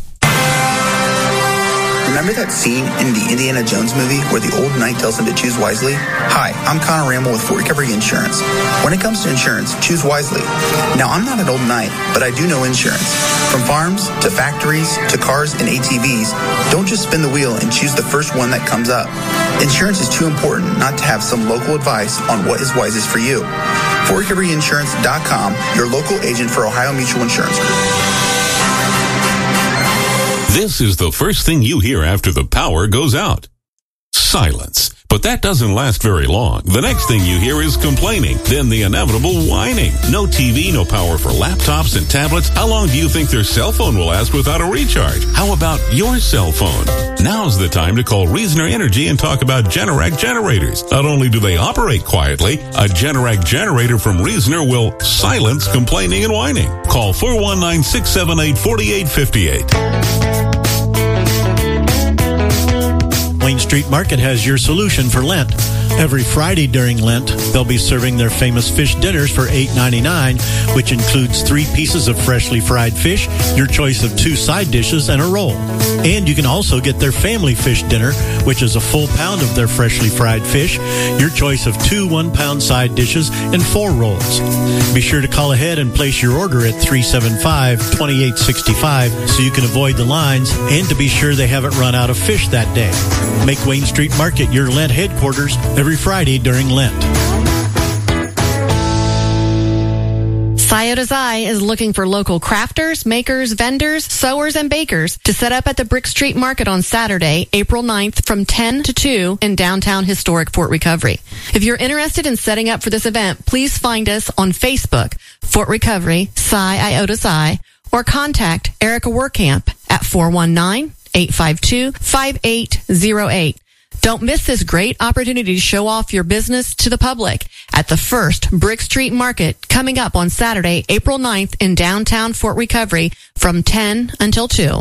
Remember that scene in the Indiana Jones movie where the old knight tells him to choose wisely? Hi, I'm Connor Ramble with Fort Recovery Insurance. When it comes to insurance, choose wisely. Now, I'm not an old knight, but I do know insurance. From farms to factories to cars and ATVs, don't just spin the wheel and choose the first one that comes up. Insurance is too important not to have some local advice on what is wisest for you. FortRecoveryInsurance.com, your local agent for Ohio Mutual Insurance Group. This is the first thing you hear after the power goes out. Silence. But that doesn't last very long. The next thing you hear is complaining, then the inevitable whining. No TV, no power for laptops and tablets. How long do you think their cell phone will last without a recharge? How about your cell phone? Now's the time to call Reasoner Energy and talk about Generac generators. Not only do they operate quietly, a Generac generator from Reasoner will silence complaining and whining. Call 419-678-4858. Wayne Street Market has your solution for Lent. Every Friday during Lent, they'll be serving their famous fish dinners for $8.99, which includes 3 pieces of freshly fried fish, your choice of 2 side dishes, and a roll. And you can also get their family fish dinner, which is a full pound of their freshly fried fish, your choice of 2 one-pound side dishes, and 4 rolls. Be sure to call ahead and place your order at 375-2865 so you can avoid the lines and to be sure they haven't run out of fish that day. Make Wayne Street Market your Lent headquarters every Friday during Lent. Scioto's Eye is looking for local crafters, makers, vendors, sewers, and bakers to set up at the Brick Street Market on Saturday, April 9th from 10 to 2 in downtown historic Fort Recovery. If you're interested in setting up for this event, please find us on Facebook, Fort Recovery, Scioto's Eye, or contact Erica Workamp at 419-852-5808. Don't miss this great opportunity to show off your business to the public at the first Brick Street Market coming up on Saturday, April 9th in downtown Fort Recovery from 10 until 2.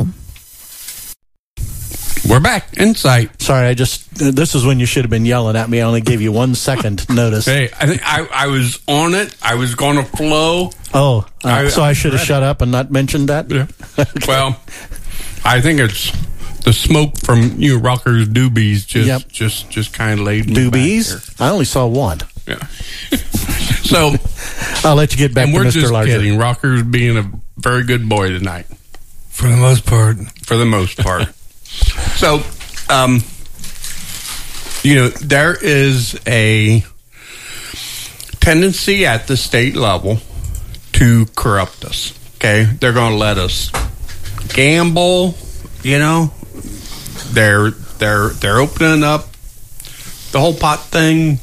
We're back. Insight. Sorry, this is when you should have been yelling at me. I only gave you 1 second notice. Hey, I think I was on it. I was going to flow. Oh, so I should have shut up and not mentioned that? Yeah. Okay. Well, I think it's the smoke from you Rockers Doobies just kind of laid me Doobies? back here. I only saw 1. Yeah. So I'll let you get back to Mr. Mr. Larger. Larger. Kidding. Rockers being a very good boy tonight. For the most part. For the most part. So, there is a tendency at the state level to corrupt us. Okay, they're going to let us gamble. They're opening up the whole pot thing.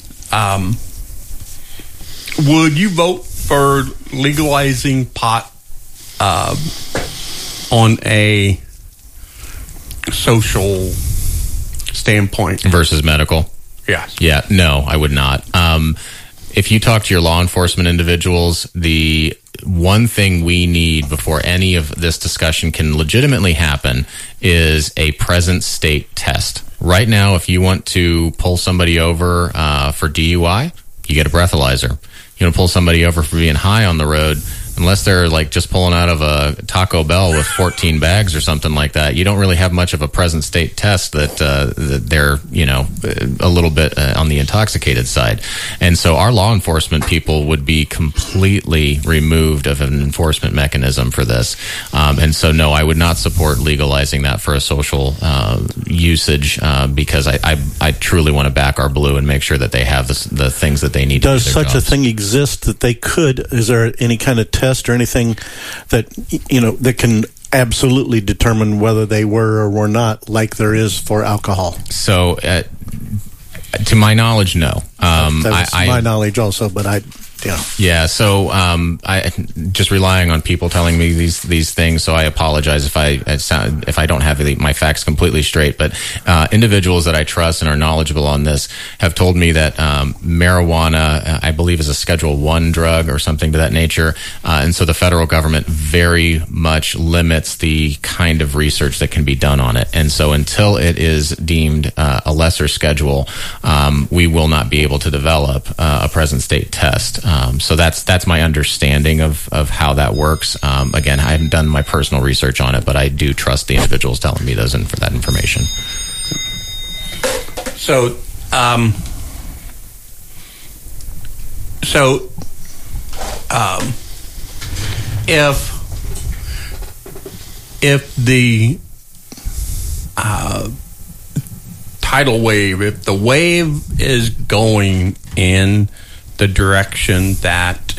Would you vote for legalizing pot on a social standpoint versus medical? Yes. Yeah. No, I would not. If you talk to your law enforcement individuals, the one thing we need before any of this discussion can legitimately happen is a present state test. Right now, if you want to pull somebody over for DUI, you get a breathalyzer. You want to pull somebody over for being high on the road, unless they're like just pulling out of a Taco Bell with 14 bags or something like that, you don't really have much of a present state test that they're, a little bit on the intoxicated side. And so our law enforcement people would be completely removed of an enforcement mechanism for this. And so, no, I would not support legalizing that for a social usage because I truly want to back our blue and make sure that they have the things that they need to do Does their such jobs. a thing exist that they could? Is there any kind of test or anything that that can absolutely determine whether they were or were not, like there is for alcohol? So, to my knowledge, no. That's my knowledge also, but Yeah, so I just relying on people telling me these things. So I apologize if I don't have my facts completely straight. But individuals that I trust and are knowledgeable on this have told me that marijuana, I believe, is a Schedule I drug or something to that nature. And so the federal government very much limits the kind of research that can be done on it. And so until it is deemed a lesser schedule, we will not be able to develop a present state test. So that's my understanding of how that works. Again, I haven't done my personal research on it, but I do trust the individuals telling me for that information. So, if the tidal wave, if the wave is going in the direction that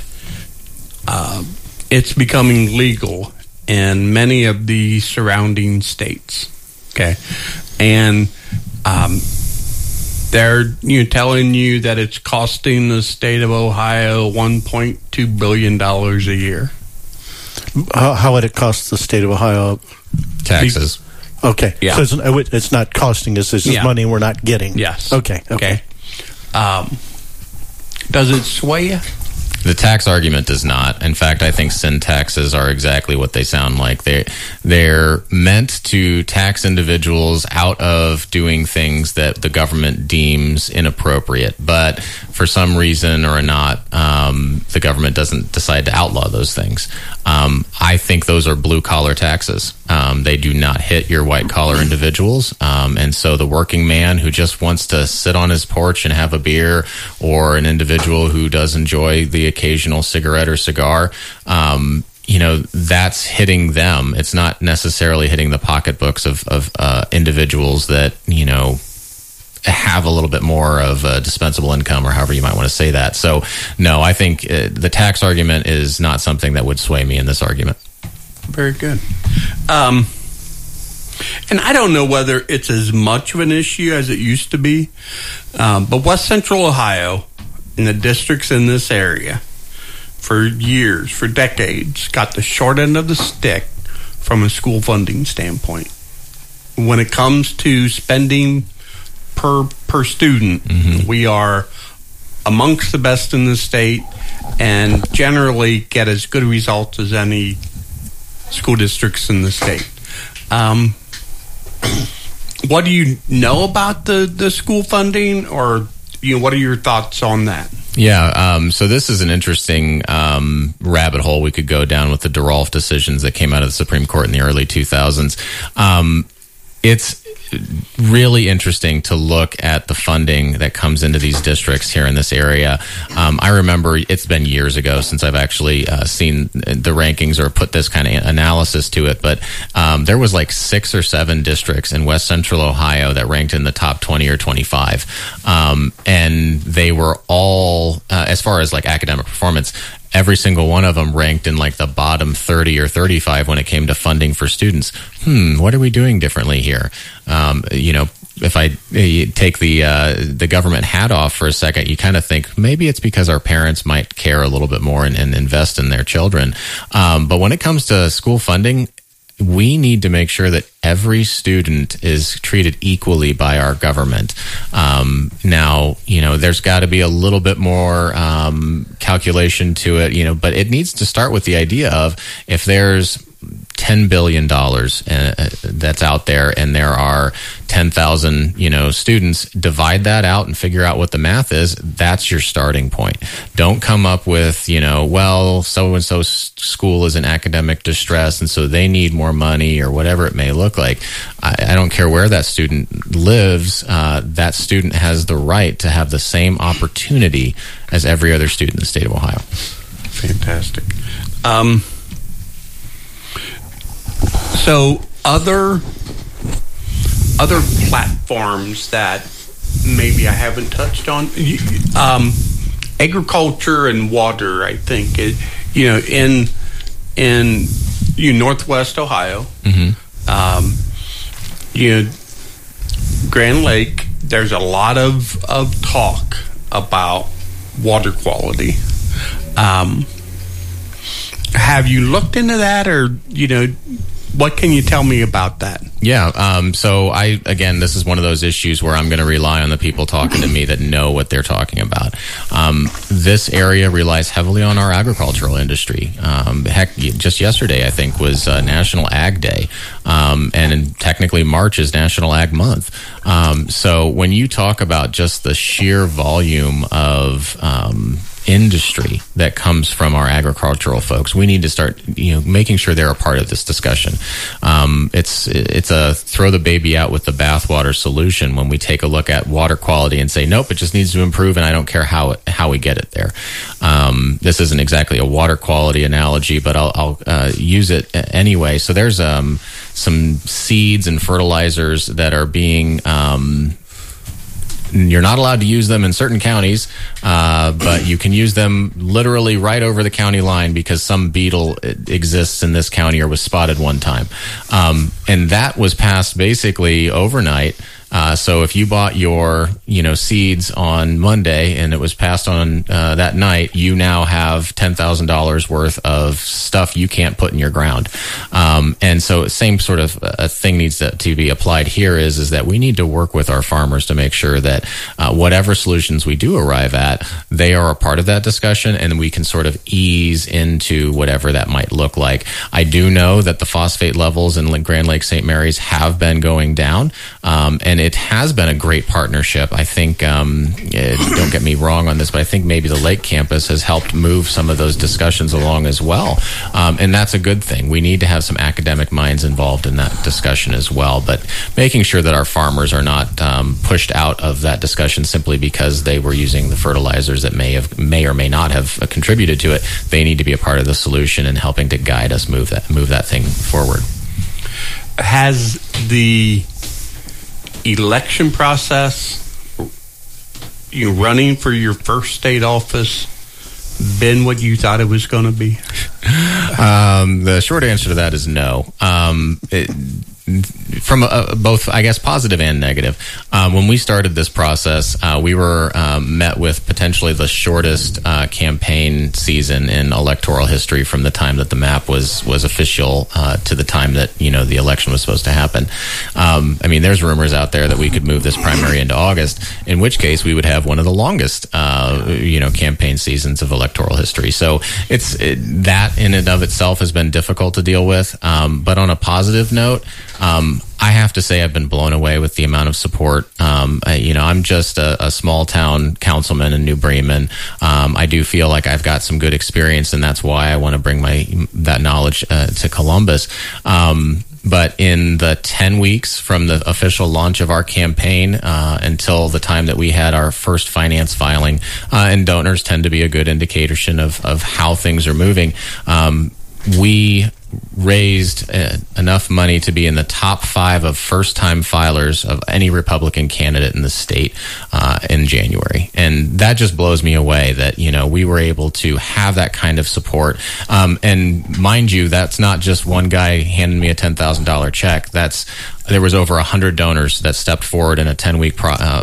it's becoming legal in many of the surrounding states, okay, and they're telling you that it's costing the state of Ohio $1.2 billion a year. How would it cost the state of Ohio? Taxes. Okay. Yeah. So it's not costing us. It's just money we're not getting. Yes. Okay. Does it sway you? The tax argument does not. In fact, I think sin taxes are exactly what they sound like. They're meant to tax individuals out of doing things that the government deems inappropriate. But for some reason or not, the government doesn't decide to outlaw those things. I think those are blue-collar taxes. They do not hit your white-collar individuals. And so the working man who just wants to sit on his porch and have a beer, or an individual who does enjoy the occasional cigarette or cigar, that's hitting them. It's not necessarily hitting the pocketbooks of individuals that, have a little bit more of a dispensable income, or however you might want to say that. So, no, I think the tax argument is not something that would sway me in this argument. Very good. And I don't know whether it's as much of an issue as it used to be, but West Central Ohio and the districts in this area for years, for decades, got the short end of the stick from a school funding standpoint. When it comes to spending per student, we are amongst the best in the state and generally get as good results as any school districts in the state. What do you know about the school funding, or what are your thoughts on that? Yeah, so this is an interesting rabbit hole we could go down with the DeRolf decisions that came out of the Supreme Court in the early 2000s. It's really interesting to look at the funding that comes into these districts here in this area. I remember it's been years ago since I've actually seen the rankings or put this kind of analysis to it, but there was like 6 or 7 districts in West Central Ohio that ranked in the top 20 or 25. And they were all, as far as like academic performance, every single one of them ranked in like the bottom 30 or 35 when it came to funding for students. What are we doing differently here? If I take the government hat off for a second, you kind of think maybe it's because our parents might care a little bit more and invest in their children. But when it comes to school funding, we need to make sure that every student is treated equally by our government. Now, there's got to be a little bit more calculation to it, but it needs to start with the idea of, if there's $10 billion that's out there and there are 10,000, students, divide that out and figure out what the math is. That's your starting point. Don't come up with, so-and-so school is in academic distress and so they need more money or whatever it may look like. I don't care where that student lives. That student has the right to have the same opportunity as every other student in the state of Ohio. Fantastic. So other platforms that maybe I haven't touched on, agriculture and water, I think, in Northwest Ohio, Grand Lake, there's a lot of talk about water quality. Have you looked into that, or what can you tell me about that? Yeah. So this is one of those issues where I'm going to rely on the people talking to me that know what they're talking about. This area relies heavily on our agricultural industry. Just yesterday, I think, was National Ag Day. And technically March is National Ag Month. So when you talk about just the sheer volume of, industry that comes from our agricultural folks, we need to start, making sure they're a part of this discussion. It's a throw the baby out with the bathwater solution when we take a look at water quality and say, nope, it just needs to improve, and I don't care how we get it there. This isn't exactly a water quality analogy, but I'll use it anyway. So there's some seeds and fertilizers that are being you're not allowed to use them in certain counties, but you can use them literally right over the county line because some beetle exists in this county or was spotted one time. And that was passed basically overnight So if you bought your, seeds on Monday and it was passed on that night, you now have $10,000 worth of stuff you can't put in your ground. And so same sort of thing needs to be applied here is that we need to work with our farmers to make sure that whatever solutions we do arrive at, they are a part of that discussion, and we can sort of ease into whatever that might look like. I do know that the phosphate levels in Grand Lake St. Mary's have been going down, and it has been a great partnership. I think, don't get me wrong on this, but I think maybe the Lake Campus has helped move some of those discussions along as well, and that's a good thing. We need to have some academic minds involved in that discussion as well, but making sure that our farmers are not pushed out of that discussion simply because they were using the fertilizers that may or may not have contributed to it. They need to be a part of the solution and helping to guide us move that thing forward. Has the election process, running for your first state office, been what you thought it was going to be? The short answer to that is no. From both, I guess, positive and negative. When we started this process, we were met with potentially the shortest campaign season in electoral history from the time that the map was official to the time that the election was supposed to happen. There's rumors out there that we could move this primary into August, in which case we would have one of the longest campaign seasons of electoral history. So that in and of itself has been difficult to deal with. But on a positive note, I have to say I've been blown away with the amount of support. I'm just a small town councilman in New Bremen. I do feel like I've got some good experience, and that's why I want to bring that knowledge to Columbus. But in the 10 weeks from the official launch of our campaign until the time that we had our first finance filing, and donors tend to be a good indication of how things are moving, we raised enough money to be in the top 5 of first-time filers of any Republican candidate in the state in January. And that just blows me away that, we were able to have that kind of support. And mind you, that's not just one guy handing me a $10,000 check. There was over 100 donors that stepped forward in a 10-week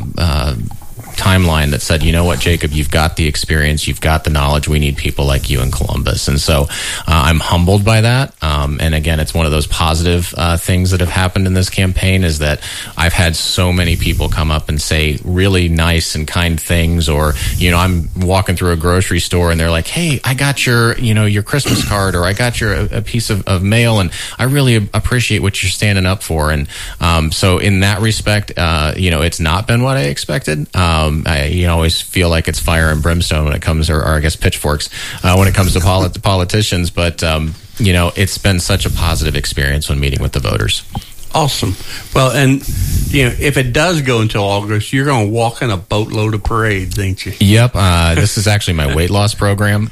timeline that said, you know what, Jacob, you've got the experience, you've got the knowledge, we need people like you in Columbus. And so I'm humbled by that. And again, it's one of those positive things that have happened in this campaign is that I've had so many people come up and say really nice and kind things, or, I'm walking through a grocery store and they're like, hey, I got your Christmas card, or I got a piece of mail, and I really appreciate what you're standing up for. And so in that respect, it's not been what I expected. I always feel like it's fire and brimstone when it comes, or I guess pitchforks, when it comes to politicians. But, it's been such a positive experience when meeting with the voters. Awesome. Well, and, if it does go until August, you're going to walk in a boatload of parades, ain't you? Yep. This is actually my weight loss program.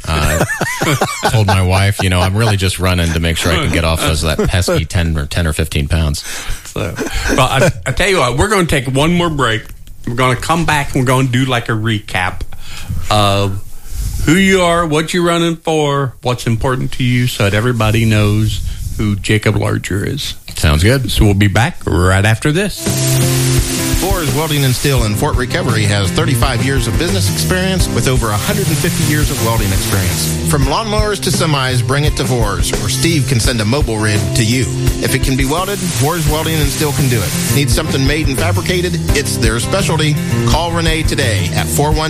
I told my wife, I'm really just running to make sure I can get off that pesky 10 or 15 pounds. So, well, I tell you what, we're going to take one more break. We're going to come back and we're going to do like a recap of who you are, what you're running for, what's important to you, so that everybody knows who Jacob Larger is. Sounds good. So we'll be back right after this. Vors Welding and Steel in Fort Recovery has 35 years of business experience with over 150 years of welding experience. From lawnmowers to semis, bring it to Vors, or Steve can send a mobile rig to you. If it can be welded, Vors Welding and Steel can do it. Need something made and fabricated? It's their specialty. Call Renee today at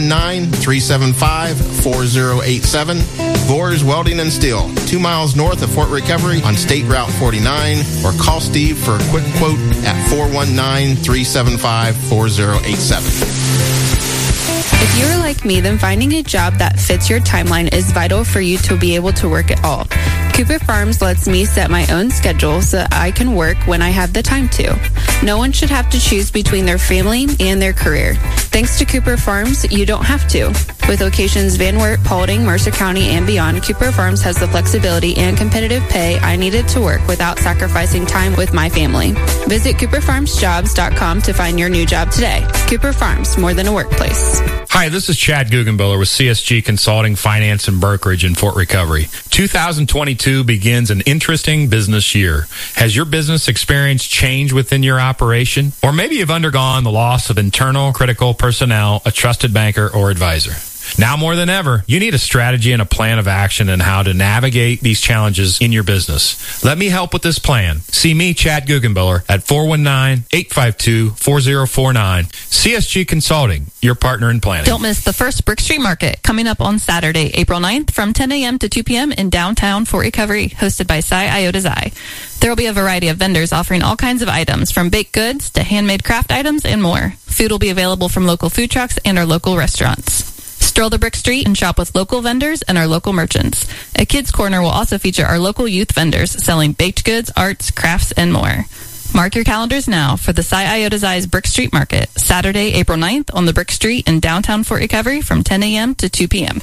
419-375-4087. Vors Welding and Steel, 2 miles north of Fort Recovery on State Route 49, or call Steve for a quick quote at 419-375-4087. If you're like me, then finding a job that fits your timeline is vital for you to be able to work it all. Cooper Farms lets me set my own schedule so that I can work when I have the time to. No one should have to choose between their family and their career. Thanks to Cooper Farms, you don't have to. With locations Van Wert, Paulding, Mercer County, and beyond, Cooper Farms has the flexibility and competitive pay I needed to work without sacrificing time with my family. Visit CooperFarmsJobs.com to find your new job today. Cooper Farms, more than a workplace. Hi, this is Chad Guggenbiller with CSG Consulting, Finance, and Brokerage in Fort Recovery. 2022 begins an interesting business year. Has your business experienced change within your operation? Or maybe you've undergone the loss of internal critical personnel, a trusted banker, or advisor. Now more than ever, you need a strategy and a plan of action on how to navigate these challenges in your business. Let me help with this plan. See me, Chad Guggenbiller, at 419-852-4049. CSG Consulting, your partner in planning. Don't miss the first Brick Street Market coming up on Saturday, April 9th from 10 a.m. to 2 p.m. in downtown Fort Recovery, hosted by Cy Iota's Eye. There will be a variety of vendors offering all kinds of items, from baked goods to handmade craft items and more. Food will be available from local food trucks and our local restaurants. Stroll the Brick Street and shop with local vendors and our local merchants. A kids' corner will also feature our local youth vendors selling baked goods, arts, crafts, and more. Mark your calendars now for the Cy Iota's Eyes Brick Street Market, Saturday, April 9th on the Brick Street in downtown Fort Recovery from 10 a.m. to 2 p.m.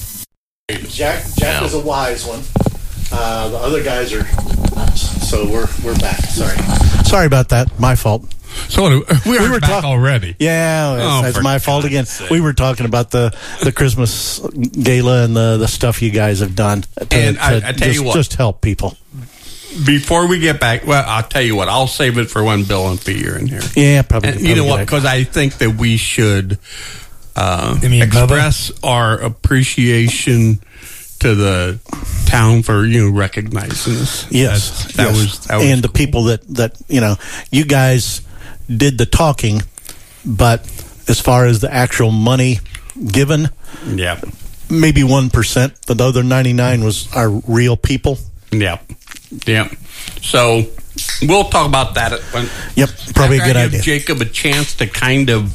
Jack is a wise one. The other guys are nuts. So we're back. Sorry about that. My fault. So we were back already. Yeah, that's my fault again. We were talking about the Christmas gala and the stuff you guys have done I tell you what, just help people. Before we get back, well, I'll tell you what, I'll save it for when Bill and P are in here. Yeah, probably. And you know what? Because I think that we should express our appreciation to the town for recognizing us. Yes, that was and the people that you guys did the talking, but as far as the actual money given, maybe 1%. The other 99 was our real people. Yeah. So we'll talk about that when. Yep, probably a good idea. Give Jacob a chance to kind of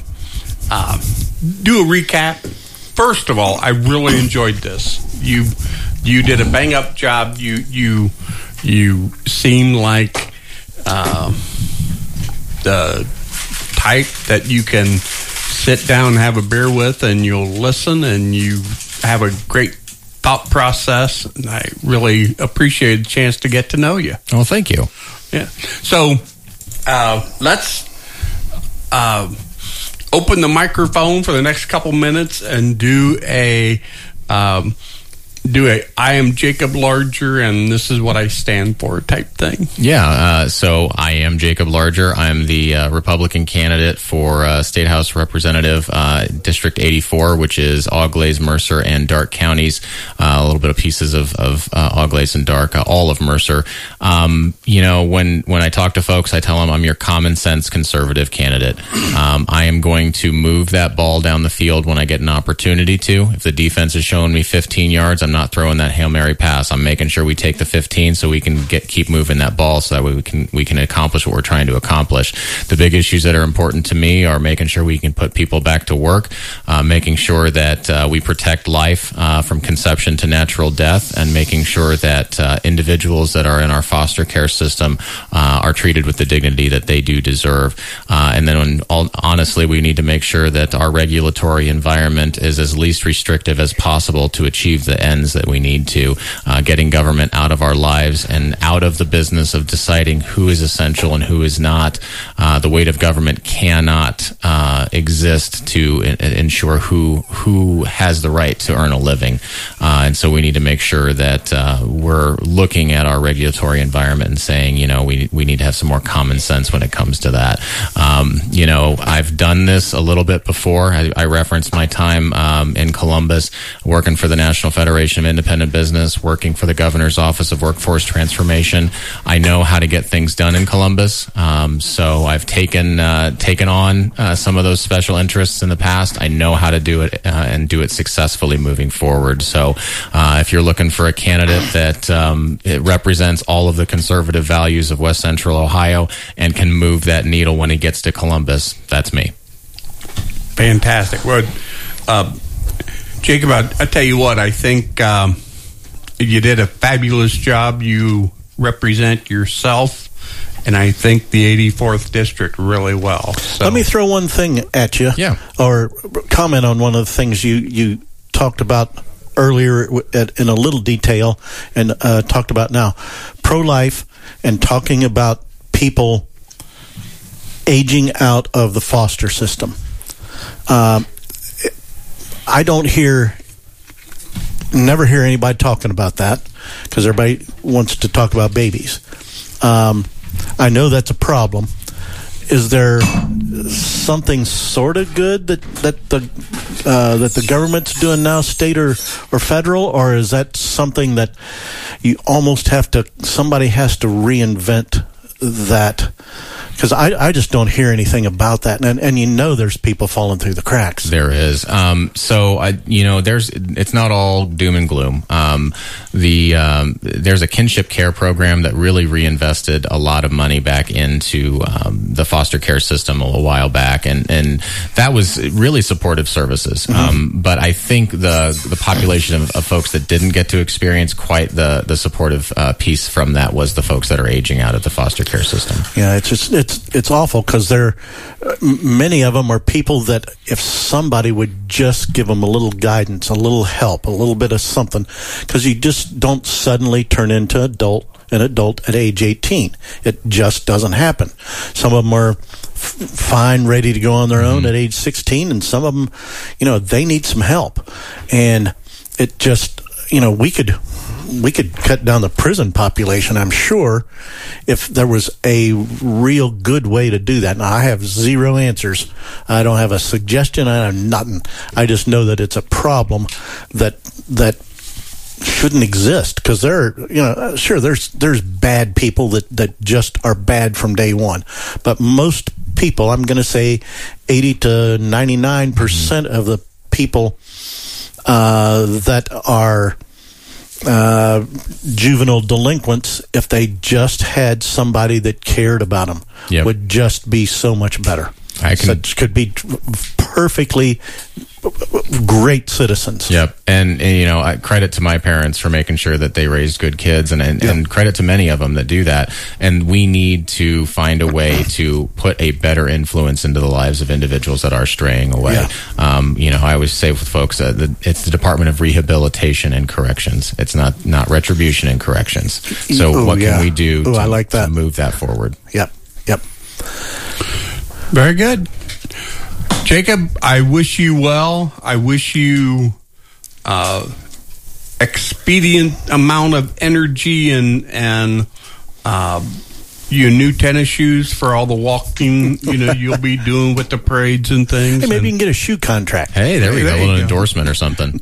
do a recap. First of all, I really enjoyed this. You did a bang up job. You seem like the type that you can sit down and have a beer with, and you'll listen, and you have a great thought process. And I really appreciate the chance to get to know you. Oh, thank you. Yeah. So let's open the microphone for the next couple minutes and do a I am Jacob Larger and this is what I stand for type thing. Yeah, so I am Jacob Larger. I'm the Republican candidate for State House Representative, District 84, which is Auglaize, Mercer, and Darke counties. A little bit of pieces of Auglaize and Darke, all of Mercer. When I talk to folks, I tell them I'm your common sense conservative candidate. I am going to move that ball down the field when I get an opportunity to. If the defense is showing me 15 yards, I'm not throwing that Hail Mary pass. I'm making sure we take the 15 so we can keep moving that ball so that way we can accomplish what we're trying to accomplish. The big issues that are important to me are making sure we can put people back to work, making sure that we protect life from conception to natural death, and making sure that individuals that are in our foster care system are treated with the dignity that they do deserve. And then honestly, we need to make sure that our regulatory environment is as least restrictive as possible to achieve the ends that we need to, getting government out of our lives and out of the business of deciding who is essential and who is not. The weight of government cannot exist to ensure who has the right to earn a living. And so we need to make sure that we're looking at our regulatory environment and saying, we need to have some more common sense when it comes to that. I've done this a little bit before. I referenced my time in Columbus working for the National Federation of Independent Business, working for the Governor's Office of Workforce Transformation. I know how to get things done in Columbus. So I've taken on some of those special interests in the past. I know how to do it and do it successfully moving forward. So if you're looking for a candidate that it represents all of the conservative values of West Central Ohio and can move that needle when he gets to Columbus, that's me. Fantastic. Well, Jacob, I tell you what, I think you did a fabulous job. You represent yourself, and I think the 84th District really well. So. Let me throw one thing at you, or comment on one of the things you talked about earlier in a little detail and talked about now. Pro-life and talking about people aging out of the foster system. I don't never hear anybody talking about that because everybody wants to talk about babies. I know that's a problem. Is there something sort of good that the government's doing now, state or federal, or is that something that you almost somebody has to reinvent that? Because I just don't hear anything about that, and there's people falling through the cracks. There is. It's not all doom and gloom. There's a kinship care program that really reinvested a lot of money back into the foster care system a while back, and that was really supportive services. Mm-hmm. But I think the population of folks that didn't get to experience quite the supportive piece from that was the folks that are aging out of the foster care system. Yeah, it's awful because many of them are people that if somebody would just give them a little guidance, a little help, a little bit of something, because you just don't suddenly turn into an adult at age 18. It just doesn't happen. Some of them are fine, ready to go on their own at age 16, and some of them, they need some help. And it just, we could cut down the prison population, I'm sure, if there was a real good way to do that. Now, I have zero answers. I don't have a suggestion. I have nothing. I just know that it's a problem that shouldn't exist, because there's bad people that just are bad from day one. But most people, I'm going to say 80 to 99% of the people that are juvenile delinquents, if they just had somebody that cared about them, would just be so much better. Could be perfectly great citizens. Yep. And I credit to my parents for making sure that they raised good kids, and credit to many of them that do that. And we need to find a way to put a better influence into the lives of individuals that are straying away. Yeah. I always say with folks that it's the Department of Rehabilitation and Corrections. It's not retribution and corrections. So what can we do to move that forward? Yep. Very good. Jacob, I wish you well. I wish you expedient amount of energy and your new tennis shoes for all the walking you'll be doing with the parades and things. Hey, maybe you can get a shoe contract. Hey, there we go. A little endorsement or something.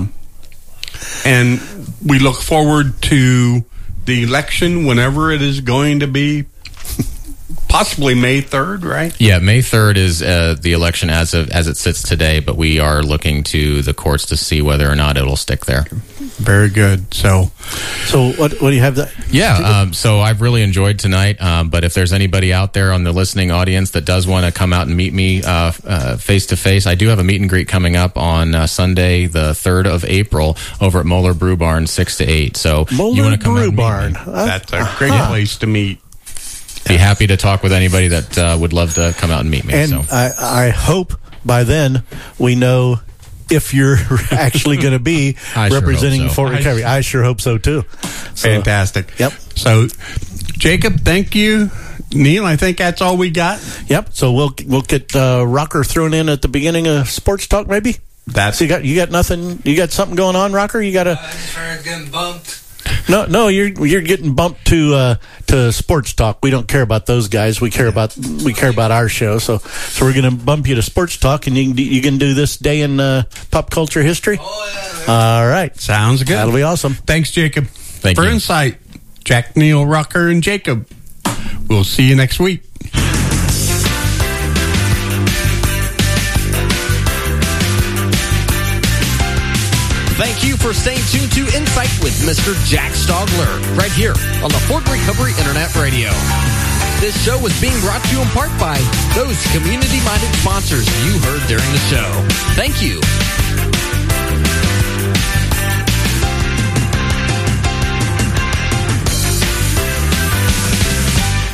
And we look forward to the election whenever it is going to be. Possibly May 3rd, right? Yeah, May 3rd is the election as it sits today, but we are looking to the courts to see whether or not it'll stick there. Very good. So what do you have that? Yeah, so I've really enjoyed tonight, but if there's anybody out there on the listening audience that does want to come out and meet me face to face, I do have a meet and greet coming up on Sunday, the 3rd of April, over at Moeller Brew Barn, 6 to 8. So you want to come out and meet me? That's a great place to meet. Be happy to talk with anybody that would love to come out and meet me. And I hope by then we know if you're actually going to be representing Fort Recovery. I sure hope so too. Fantastic. Yep. So, Jacob, thank you. Neil, I think that's all we got. Yep. So we'll get Rocker thrown in at the beginning of Sports Talk, maybe. That's so you got nothing. You got something going on, Rocker? You got to. Getting bumped. No, you're getting bumped to Sports Talk. We don't care about those guys. We care about our show. So we're going to bump you to Sports Talk, and you can do this day in pop culture history. Oh yeah. All right, sounds good. That'll be awesome. Thanks, Jacob. Thank you. For Insight, Jack, Neil, Rocker, and Jacob. We'll see you next week. Thank you for staying tuned to Insight with Mr. Jack Stogler, right here on the Fort Recovery Internet Radio. This show was being brought to you in part by those community-minded sponsors you heard during the show. Thank you.